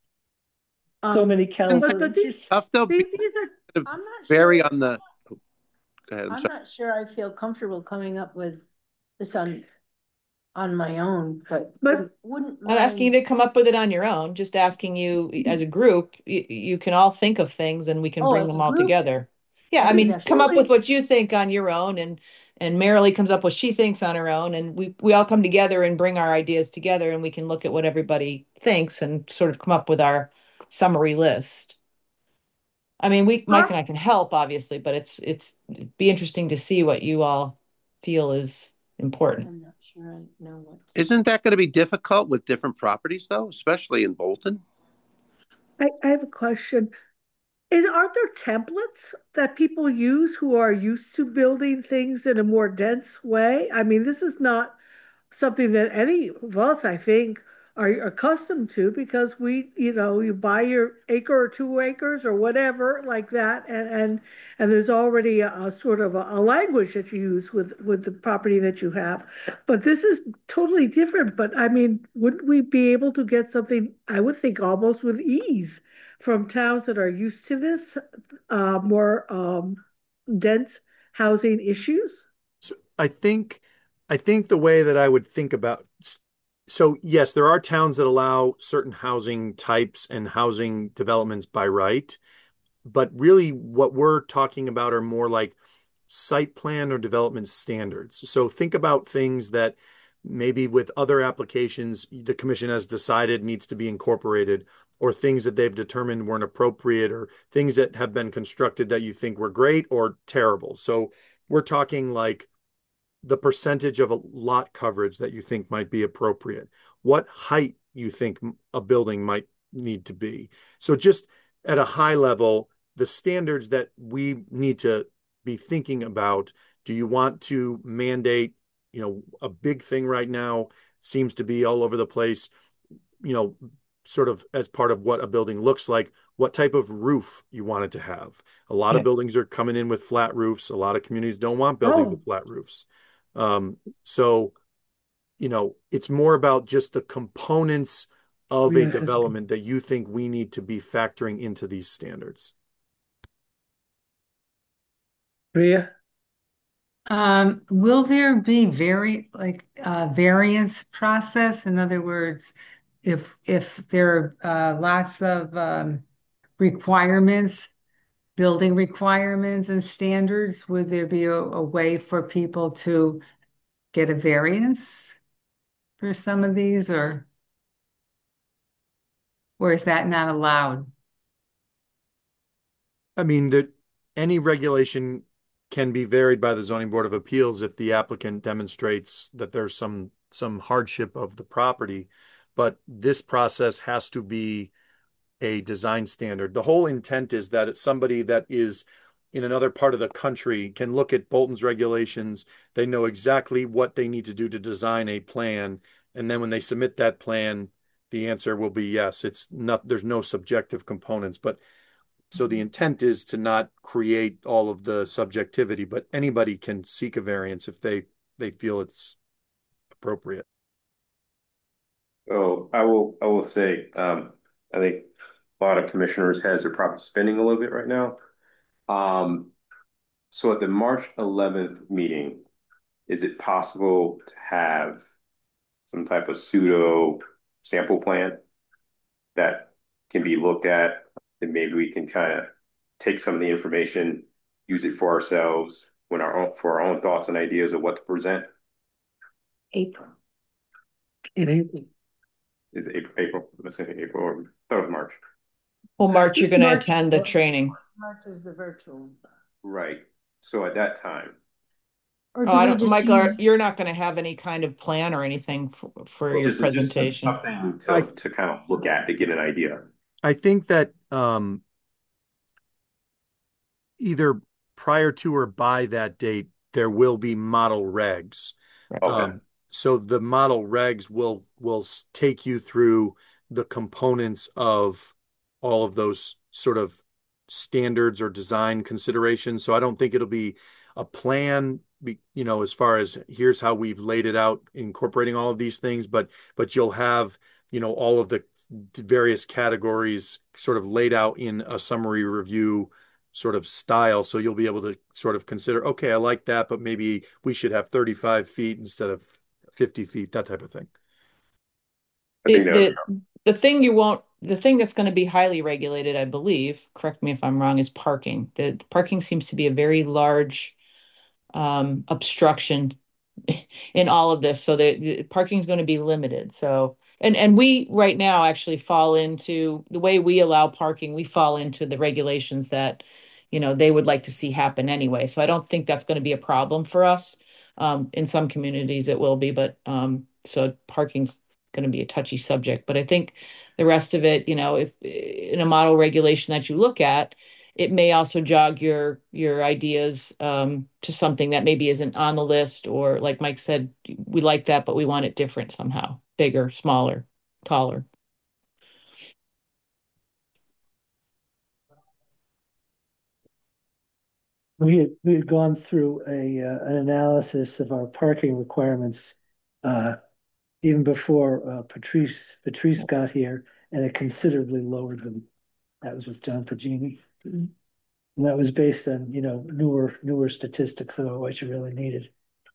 many But californias. Stuff though, these are, kind of I'm not vary sure. on the. Oh, go ahead. I'm I'm sorry. not sure I feel comfortable coming up with this on my own, but wouldn't Not asking you mind. to come up with it on your own, just asking you as a group, you can all think of things and we can Oh, bring as them a all group? together. Yeah, I Yeah, mean, come up with definitely. what you think on your own, and Marilee comes up with what she thinks on her own, and we all come together and bring our ideas together, and we can look at what everybody thinks and sort of come up with our summary list. I mean, Mike and I can help, obviously, but it'd be interesting to see what you all feel is important. I'm not sure I know what. Isn't that going to be difficult with different properties though, especially in Bolton? I have a question. Aren't there templates that people use who are used to building things in a more dense way? I mean, this is not something that any of us, I think, are accustomed to, because you buy your acre or 2 acres or whatever like that, and there's already a sort of a language that you use with the property that you have. But this is totally different. But I mean, wouldn't we be able to get something, I would think, almost with ease from towns that are used to this more dense housing issues? So I think the way that I would think about, so yes, there are towns that allow certain housing types and housing developments by right. but really what we're talking about are more like site plan or development standards. So think about things that maybe with other applications the commission has decided needs to be incorporated, or things that they've determined weren't appropriate, or things that have been constructed that you think were great or terrible. So we're talking like the percentage of a lot coverage that you think might be appropriate, what height you think a building might need to be. So just at a high level, the standards that we need to be thinking about. Do you want to mandate, a big thing right now seems to be all over the place, you know, sort of as part of what a building looks like, what type of roof you want it to have. A lot of Yeah. buildings are coming in with flat roofs. A lot of communities don't want buildings with flat roofs. So, it's more about just the components of a Rhea has a- development that you think we need to be factoring into these standards. Rhea? Will there be variance process? In other words, if there are lots of requirements, building requirements and standards, would there be a way for people to get a variance for some of these, or is that not allowed? I mean, that any regulation can be varied by the zoning board of appeals if the applicant demonstrates that there's some hardship of the property. But this process has to be a design standard. The whole intent is that it's somebody that is in another part of the country can look at Bolton's regulations. They know exactly what they need to do to design a plan. And then when they submit that plan, the answer will be yes. It's not, there's no subjective components, but so the intent is to not create all of the subjectivity, but anybody can seek a variance if they feel it's appropriate. Oh, I will say, I think a lot of commissioners has their problem spending a little bit right now. Um, so at the March 11th meeting, is it possible to have some type of pseudo sample plan that can be looked at, and maybe we can kind of take some of the information, use it for ourselves for our own thoughts and ideas of what to present? April. In April. Is it April? Let's say April or third of March. Well, March, you're going to March- attend the training. March is the virtual. Right. So at that time, Or Oh, do I we don't, just Michael, use, you're not going to have any kind of plan or anything for well, your just presentation. something I- to kind of look at to get an idea. I think that either prior to or by that date, there will be model regs. Okay. So the model regs will take you through the components of all of those sort of standards or design considerations. So I don't think it'll be a plan, as far as here's how we've laid it out, incorporating all of these things, but you'll have, all of the various categories sort of laid out in a summary review sort of style. So you'll be able to sort of consider, okay, I like that, but maybe we should have 35 feet instead of 50 feet, that type of thing. I think that The thing that's going to be highly regulated, I believe, correct me if I'm wrong, is parking. The parking seems to be a very large obstruction in all of this. So the parking is going to be limited. So, and we right now actually fall into the way we allow parking, we fall into the regulations that, they would like to see happen anyway. So I don't think that's going to be a problem for us. In some communities it will be, but so parking's going to be a touchy subject. But I think the rest of it, if in a model regulation that you look at, it may also jog your ideas to something that maybe isn't on the list, or like Mike said, we like that, but we want it different somehow, bigger, smaller, taller. We had gone through an analysis of our parking requirements even before Patrice got here, and it considerably lowered them. That was with John Pagini. And that was based on, newer statistics about what you really needed.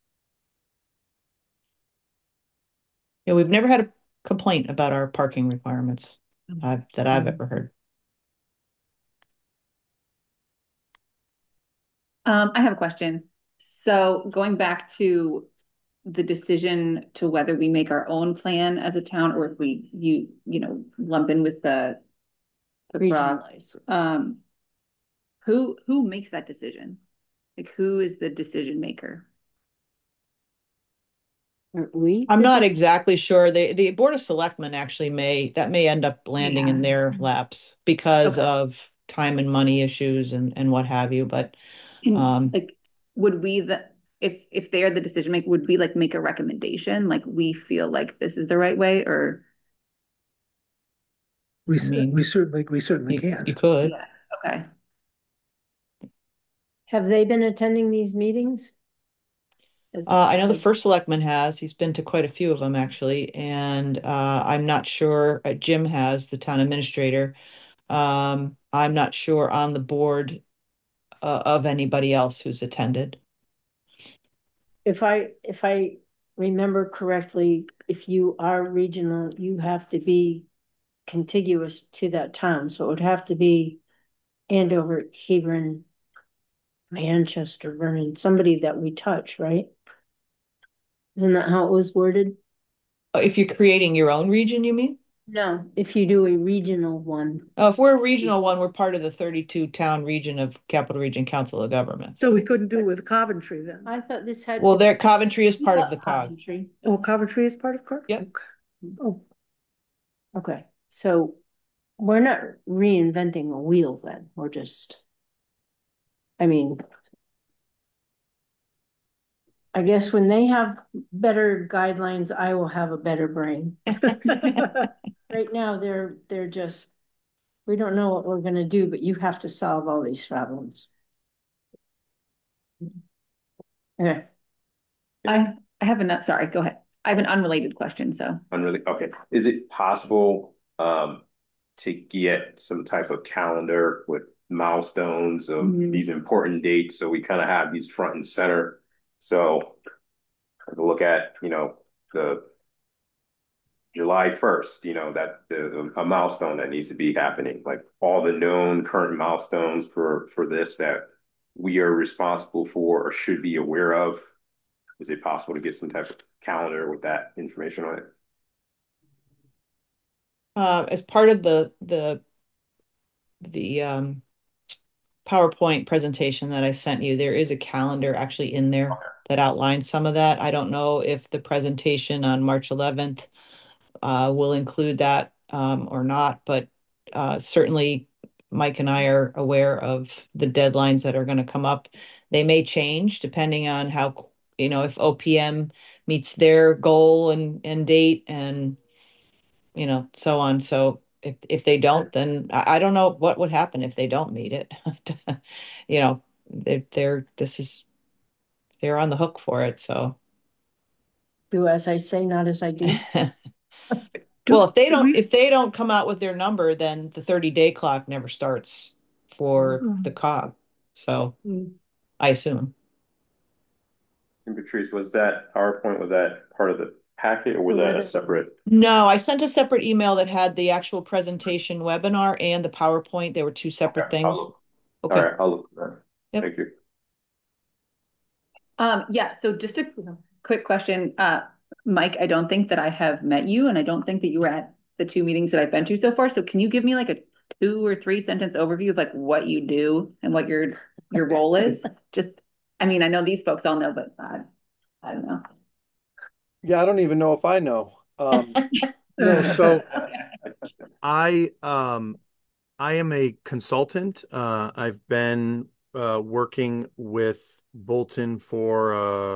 Yeah, we've never had a complaint about our parking requirements that I've ever heard. I have a question. So going back to the decision to whether we make our own plan as a town or if we lump in with the frog. Regionalize. Who makes that decision? Like who is the decision maker? Aren't we? I'm the not dis- exactly sure. The Board of Selectmen actually may end up landing in their laps because Okay. of time and money issues and what have you. But And like would we if they are the decision maker, would we like make a recommendation? Like we feel like this is the right way or We, I mean, we certainly you can. could. yeah, okay. Have they been attending these meetings? I know the first selectman has. He's been to quite a few of them actually, and I'm not sure Jim has, the town administrator. I'm not sure on the board of anybody else who's attended. If I remember correctly, if you are regional, you have to be contiguous to that town. So it would have to be Andover, Hebron, Manchester, Vernon, somebody that we touch, right? Isn't that how it was worded? If you're creating your own region, you mean? No, if you do a regional one. Oh, if we're a regional one, we're part of the 32 town region of Capital Region Council of Governments. So we couldn't do it with Coventry then? I thought this had. Well, there Coventry is part of the COG. Coventry. Oh, Coventry is part of Coventry? Yep. Oh, Okay, so we're not reinventing a wheel then. We're just, I mean, I guess when they have better guidelines, I will have a better brain. Right now, they're just, we don't know what we're gonna do, but you have to solve all these problems. Okay, I have sorry, go ahead. I have an unrelated question, so. Unrelated, okay. Is it possible to get some type of calendar with milestones of these important dates so we kind of have these front and center? So look at, the July 1st, that a milestone that needs to be happening, like all the known current milestones for this that we are responsible for or should be aware of. Is it possible to get some type of calendar with that information on it? As part of the PowerPoint presentation that I sent you, there is a calendar actually in there that outlines some of that. I don't know if the presentation on March 11th will include that or not, but certainly Mike and I are aware of the deadlines that are going to come up. They may change depending on how, if OPM meets their goal and date and, so on. So if they don't, then I don't know what would happen if they don't meet it. You know, they're on the hook for it, so. do as I say, not as I do. Well, if they don't come out with their number, then the 30-day clock never starts for the COG. So I assume. And Patrice, was that PowerPoint, was that part of the packet or was that a separate? No, I sent a separate email that had the actual presentation webinar and the PowerPoint. They were two separate things. Okay. All right, I'll look at that. Yep. Thank you. Yeah, so just a quick question. Mike, I don't think that I have met you and I don't think that you were at the two meetings that I've been to so far. So can you give me like a 2 or 3 sentence overview of like what you do and what your role is? I mean, I know these folks all know, but I don't know. Yeah, I don't even know if I know. No, so I am a consultant. I've been working with Bolton for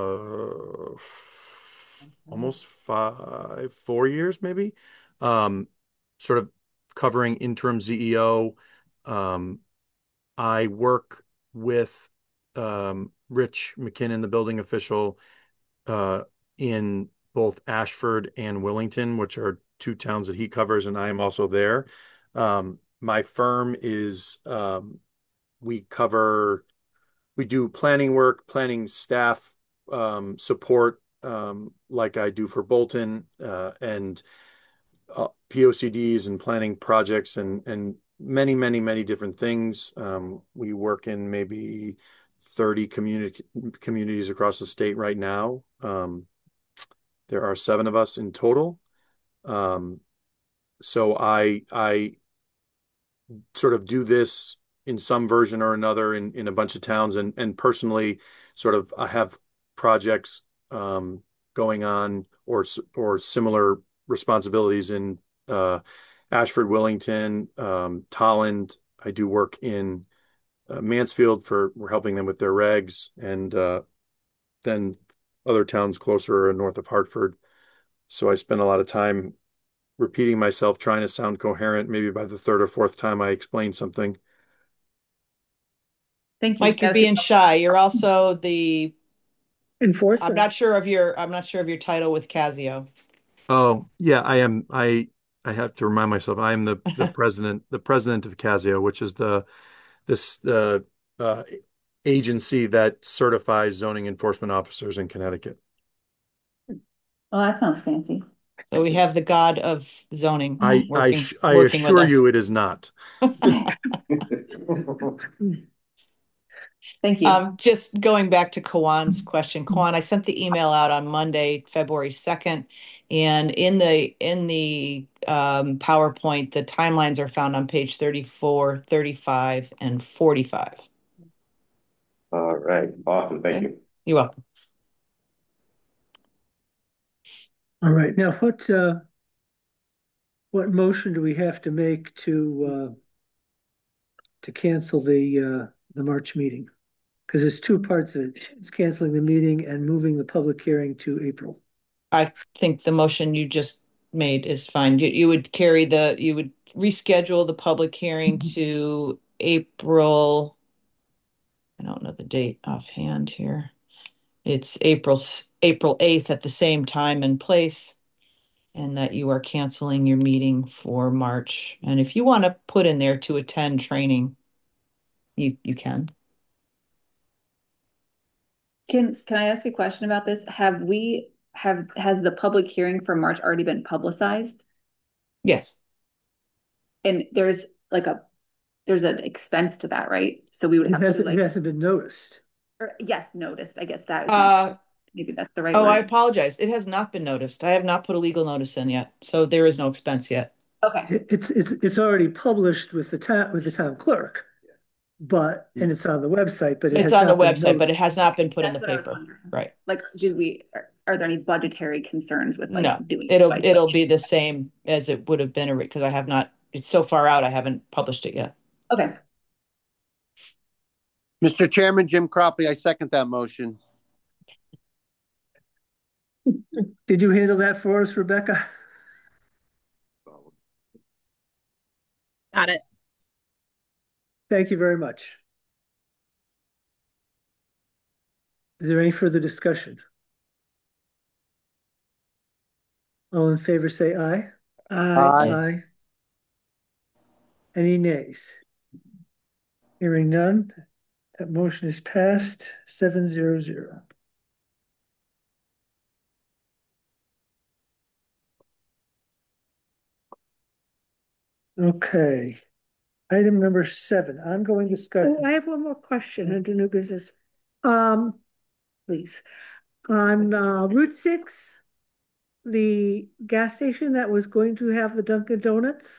almost 4 years, maybe. Sort of covering interim CEO. I work with Rich McKinnon, the building official, in both Ashford and Willington, which are 2 towns that he covers, and I am also there. My firm is we do planning work, planning staff support, like I do for Bolton, and POCDs and planning projects and many, many, many different things. We work in maybe 30 communities across the state right now. There are 7 of us in total. So I sort of do this in some version or another in a bunch of towns, and personally sort of I have projects going on or similar responsibilities in Ashford, Willington, Tolland. I do work in Mansfield we're helping them with their regs, and then other towns closer north of Hartford. So I spend a lot of time repeating myself, trying to sound coherent. Maybe by the 3rd or 4th time I explain something. Thank you. Mike, you're being shy. You're also the, Enforcer. I'm not sure of your title with Casio. Oh, yeah, I am. I have to remind myself, I am the president of Casio, which is this agency that certifies zoning enforcement officers in Connecticut. Oh, that sounds fancy. So we have the god of zoning I working with assure us. you it is not. Thank you. Just going back to Kawan's question, Kawan, I sent the email out on Monday, February 2nd, and in the PowerPoint, the timelines are found on page 34, 35, and 45. All right, awesome, thank Okay. you. You're welcome. All right, now what motion do we have to make to cancel the March meeting? Because there's 2 parts of it. It's canceling the meeting and moving the public hearing to April. I think the motion you just made is fine. You would reschedule the public hearing to April. I don't know the date offhand here. It's April 8th at the same time and place, and that you are canceling your meeting for March. And if you want to put in there to attend training, you can. Can I ask a question about this? Has the public hearing for March already been publicized? Yes. And there's an expense to that, right? So we would have to It hasn't been noticed. yes, noticed. I guess that is maybe that's the right Oh, word. I apologize. It has not been noticed. I have not put a legal notice in yet, so there is no expense yet. Okay. It's already published with the town clerk, and it's on the website, but it's on the website, but it has not been put in the paper. Right. Like, are there any budgetary concerns with No, doing it'll be the same as it would have been because I have not, it's so far out, I haven't published it yet. Okay. Mr. Chairman, Jim Cropley, I second that motion. Did you handle that for us, Rebecca? Got it. Thank you very much. Is there any further discussion? All in favor say aye. Aye. Aye. Any nays? Hearing none, that motion is passed 7-0-0. Okay. Item number 7, ongoing discussion. I have one more question under new business. Please. On Route 6, the gas station that was going to have the Dunkin' Donuts.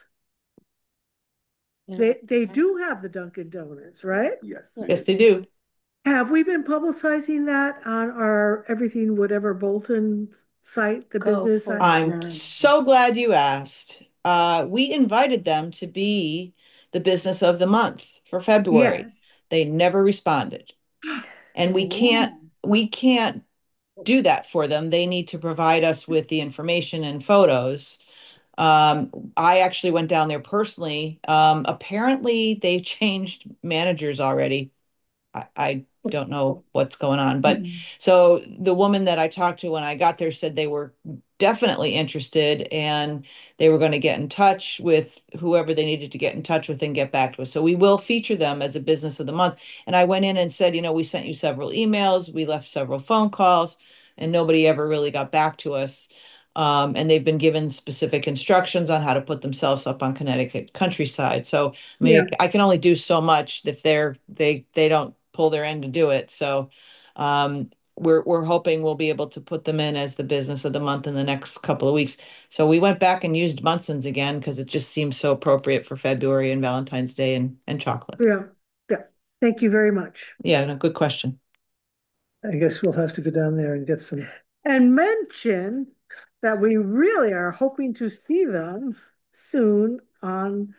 They do have the Dunkin' Donuts, right? Yes. Yes, they do. Have we been publicizing that on our Everything Whatever Bolton site, the business site? I'm so glad you asked. We invited them to be the business of the month for February. Yes. They never responded. And we can't do that for them. They need to provide us with the information and photos. I actually went down there personally. Apparently they changed managers already. I don't know what's going on, but so the woman that I talked to when I got there said they were definitely interested and they were going to get in touch with whoever they needed to get in touch with and get back to us. So we will feature them as a business of the month. And I went in and said, we sent you several emails, we left several phone calls, and nobody ever really got back to us. And they've been given specific instructions on how to put themselves up on Connecticut countryside. So I mean, I can only do so much if they don't pull their end to do it. So we're hoping we'll be able to put them in as the business of the month in the next couple of weeks. So we went back and used Munson's again because it just seems so appropriate for February and Valentine's Day and chocolate. Yeah, yeah. Thank you very much. Yeah, no, good question. I guess we'll have to go down there and get some. And mention that we really are hoping to see them soon on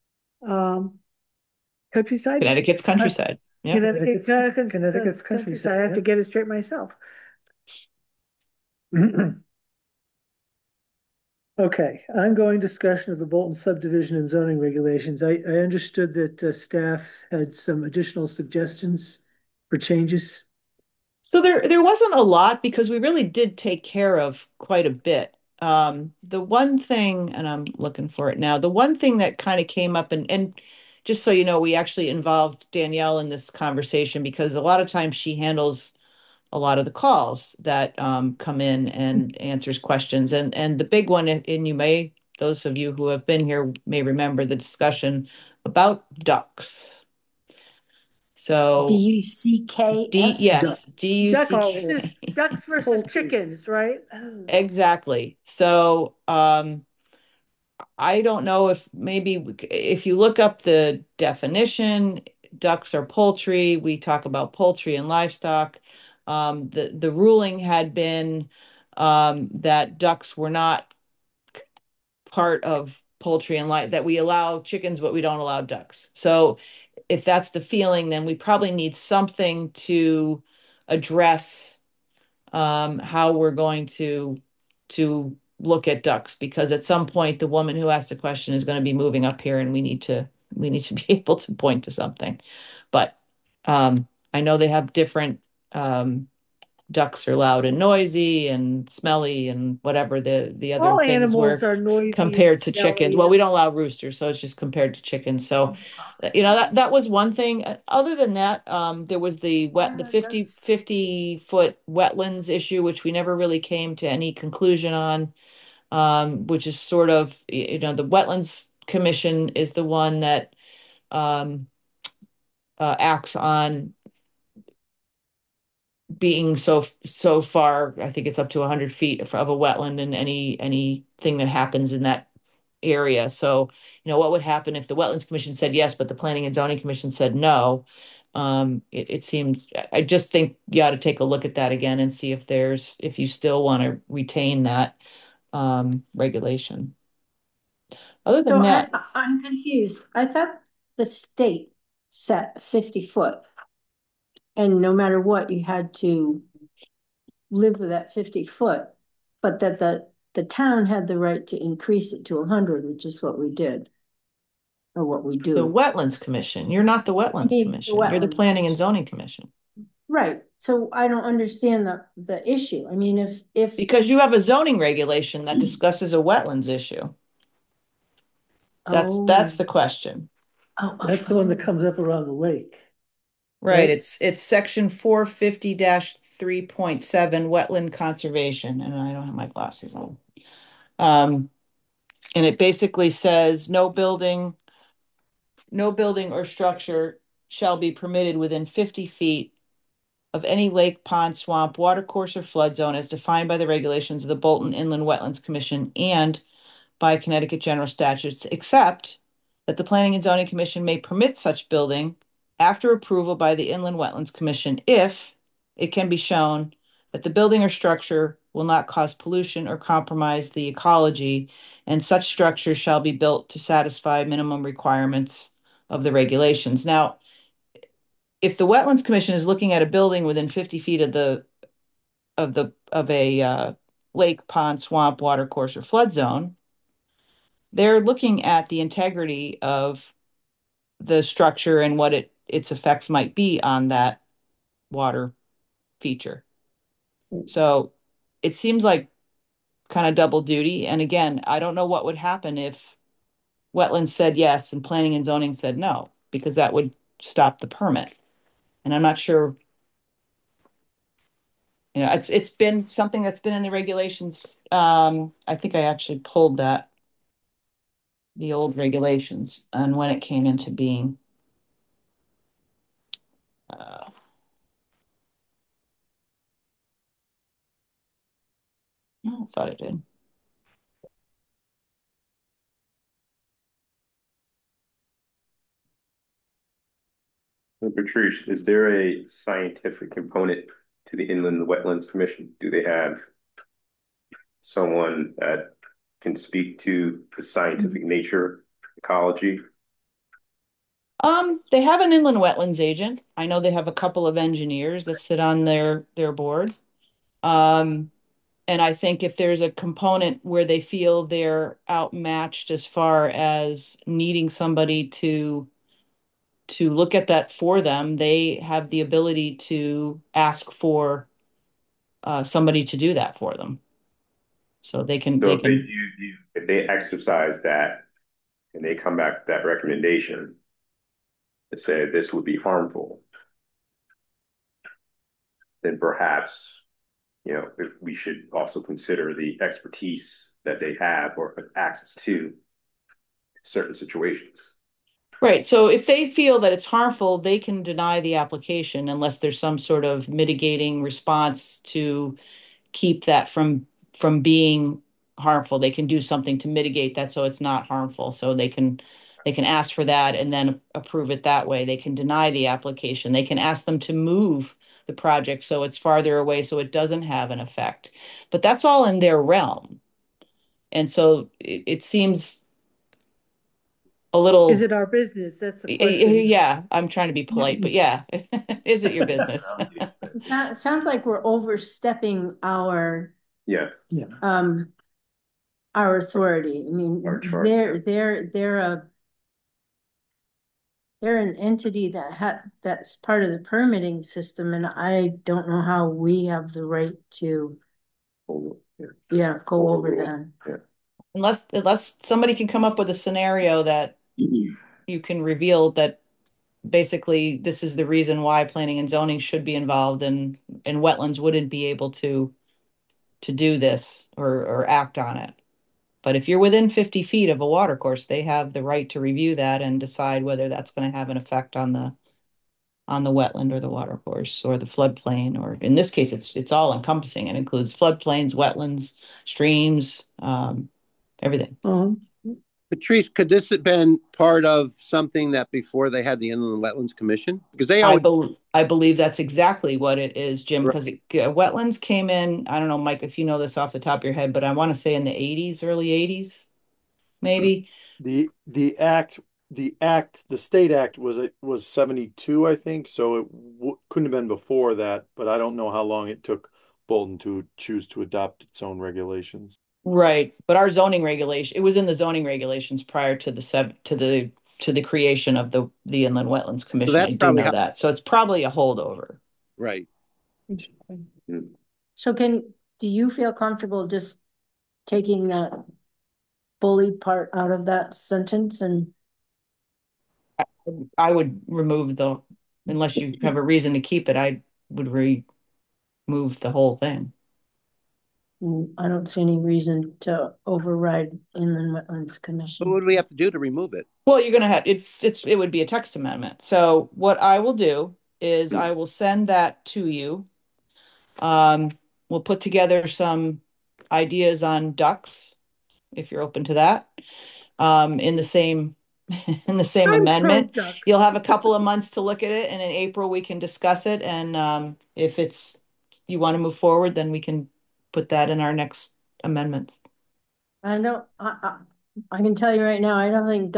countryside. Connecticut's countryside. Yeah. Connecticut's Countryside. I have to get it straight myself. Okay, ongoing discussion of the Bolton subdivision and zoning regulations. I understood that staff had some additional suggestions for changes. So there wasn't a lot because we really did take care of quite a bit. The one thing, and I'm looking for it now, the one thing that kind of came up, and just so you know, we actually involved Danielle in this conversation because a lot of times she handles a lot of the calls that come in and answers questions. And the big one, and you may, those of you who have been here may remember the discussion about ducks. So DUCKS. yes, Ducks. Ducks versus chickens, right? Exactly. So I don't know if maybe if you look up the definition, ducks are poultry. We talk about poultry and livestock. The ruling had been that ducks were not part of poultry and life, that we allow chickens, but we don't allow ducks. So if that's the feeling, then we probably need something to address how we're going to look at ducks, because at some point the woman who asked the question is going to be moving up here and we need to be able to point to something. But I know they have different ducks are loud and noisy and smelly and whatever the other All things animals were are noisy compared and to smelly chickens. Well, and- we don't allow roosters, so it's just compared to chickens. So, you know, that was one thing. Other than that, there was the 50 foot wetlands issue, which we never really came to any conclusion on, which is sort of, you know, the Wetlands Commission is the one that acts on being so far, I think it's up to 100 feet of a wetland, and anything that happens in that area. So, you know, what would happen if the Wetlands Commission said yes, but the Planning and Zoning Commission said no? It seems, I just think you ought to take a look at that again and see if you still want to retain that regulation. Other than that, I'm confused. I thought the state set 50 foot. And no matter what, you had to live with that 50 foot, but that the town had the right to increase it to 100, which is what we did. Or what we do. The Wetlands Commission, you're not the Wetlands Commission, you're the Planning and Zoning Commission. Right, so I don't understand the issue. I mean, if because you have a zoning regulation that discusses a wetlands issue. That's the question. That's the one that comes up around the lake. Right, it's section 450-3.7 wetland conservation, and I don't have my glasses on. And it basically says no building or structure shall be permitted within 50 feet of any lake, pond, swamp, watercourse, or flood zone as defined by the regulations of the Bolton Inland Wetlands Commission and by Connecticut general statutes, except that the Planning and Zoning Commission may permit such building after approval by the Inland Wetlands Commission if it can be shown that the building or structure will not cause pollution or compromise the ecology, and such structure shall be built to satisfy minimum requirements of the regulations. Now, if the Wetlands Commission is looking at a building within 50 feet of a lake, pond, swamp, watercourse, or flood zone, they're looking at the integrity of the structure and what its effects might be on that water feature. So it seems like kind of double duty. And again, I don't know what would happen if wetlands said yes and planning and zoning said no, because that would stop the permit. And I'm not sure, you know, it's been something that's been in the regulations. I think I actually pulled the old regulations and when it came into being. Oh, I thought it did. Patrice, is there a scientific component to the Inland Wetlands Commission? Do they have someone that can speak to the scientific nature, ecology? They have an inland wetlands agent. I know they have a couple of engineers that sit on their board. Um, and I think if there's a component where they feel they're outmatched as far as needing somebody to look at that for them, they have the ability to ask for somebody to do that for them. So they can So if they exercise that and they come back with that recommendation that say this would be harmful, then perhaps, we should also consider the expertise that they have or access to certain situations. Right. So if they feel that it's harmful, they can deny the application unless there's some sort of mitigating response to keep that from being harmful. They can do something to mitigate that so it's not harmful. So they can ask for that and then approve it that way. They can deny the application. They can ask them to move the project so it's farther away so it doesn't have an effect. But that's all in their realm. And so it seems a little. Is it our business? That's the question. Yeah, I'm trying to be polite, but yeah, is it your business? It sounds like we're overstepping our Yeah. our authority. I mean, Our charter. they're an entity that's part of the permitting system, and I don't know how we have the right to go over them. Yeah. Unless somebody can come up with a scenario that you can reveal that basically this is the reason why planning and zoning should be involved and wetlands wouldn't be able to do this or act on it. But if you're within 50 feet of a water course, they have the right to review that and decide whether that's going to have an effect on the wetland or the water course or the floodplain, or in this case, it's all encompassing. It includes floodplains, wetlands, streams, everything. Patrice, could this have been part of something that before they had the Inland Wetlands Commission? Because they I always believe that's exactly what it is, Jim, Right. because wetlands came in, I don't know, Mike, if you know this off the top of your head, but I want to say in the 80s, early 80s, maybe. The state act was 72, I think, so it couldn't have been before that, but I don't know how long it took Bolton to choose to adopt its own regulations. Right, but our zoning regulation, it was in the zoning regulations prior to the creation of the Inland Wetlands So Commission. I that's do probably know that. So it's probably a holdover. right. So do you feel comfortable just taking that bully part out of that sentence and? I would remove unless you have a reason to keep it, I would remove the whole thing. I don't see any reason to override Inland Wetlands Commission. What would we have to do to remove it? Well, you're gonna have it would be a text amendment. So what I will do is I will send that to you. We'll put together some ideas on ducks, if you're open to that. In the same amendment. pro-ducks. You'll have a couple of months to look at it, and in April we can discuss it. And if you want to move forward, then we can put that in our next amendment. I can tell you right now, I don't think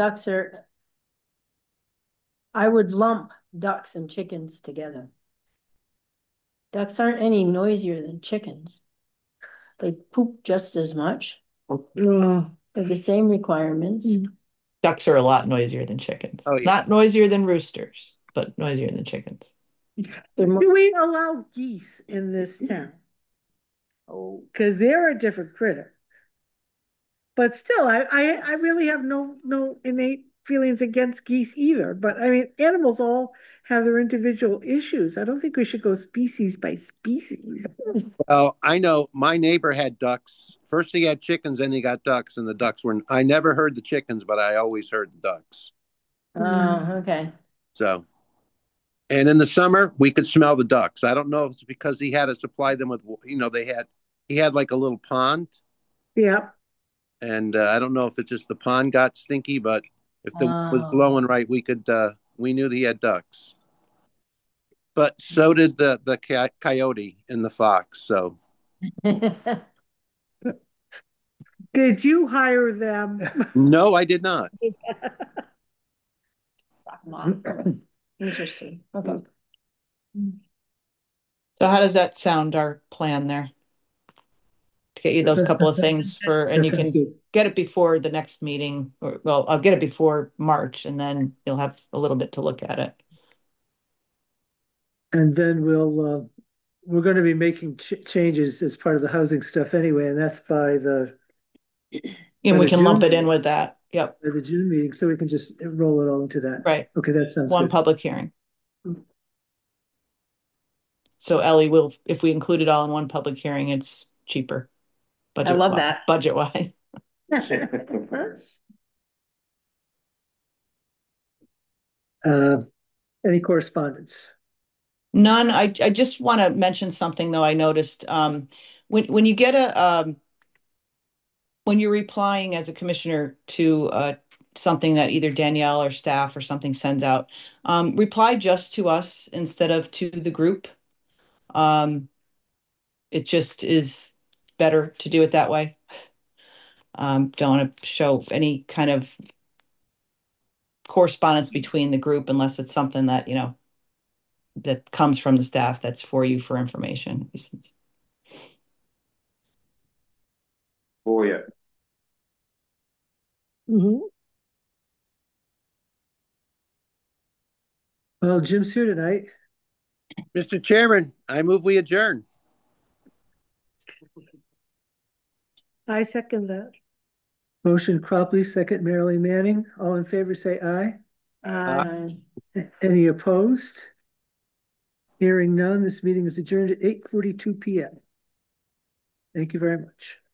I would lump ducks and chickens together. Ducks aren't any noisier than chickens. They poop just as much. They have the same requirements. Ducks are a lot noisier than chickens. Oh, yeah. Not noisier than roosters, but noisier than chickens. Do we allow geese in this town? Oh, because they're a different critter. But still, I really have no innate feelings against geese either. But I mean, animals all have their individual issues. I don't think we should go species by species. Well, I know my neighbor had ducks. First he had chickens, then he got ducks, and the ducks were. I never heard the chickens, but I always heard the ducks. Oh, okay. So, and in the summer we could smell the ducks. I don't know if it's because he had to supply them with. They had he had like a little pond, Yeah, and I don't know if it's just the pond got stinky, but if the wind was Oh. blowing right, we knew that he had ducks. But so did the coyote and the fox. So did you hire them? no, I did not. Interesting, okay. So how does that sound, our plan there? To get you those couple of things and you can get it before the next meeting, or, well, I'll get it before March, and then you'll have a little bit to look at it. And then we're gonna be making changes as part of the housing stuff anyway, and that's by And we the can lump June it in meeting. with that. Yep, the June meeting, so we can just roll it all into that. right. Okay, that sounds One good. public hearing. So Ellie will, if we include it all in one public hearing, it's cheaper. I love that. Budget wise. Any correspondence? None. I just want to mention something though. I noticed when you get when you're replying as a commissioner to something that either Danielle or staff or something sends out, reply just to us instead of to the group. It just is better to do it that way. Don't want to show any kind of correspondence between the group unless it's something that, that comes from the staff that's for you for information reasons. Oh, yeah. Well, Jim's here tonight. Mr. Chairman, I move we adjourn. I second that. Motion Cropley, second Marilyn Manning. All in favor, say aye. Any opposed? Hearing none, this meeting is adjourned at 8:42 p.m. Thank you very much.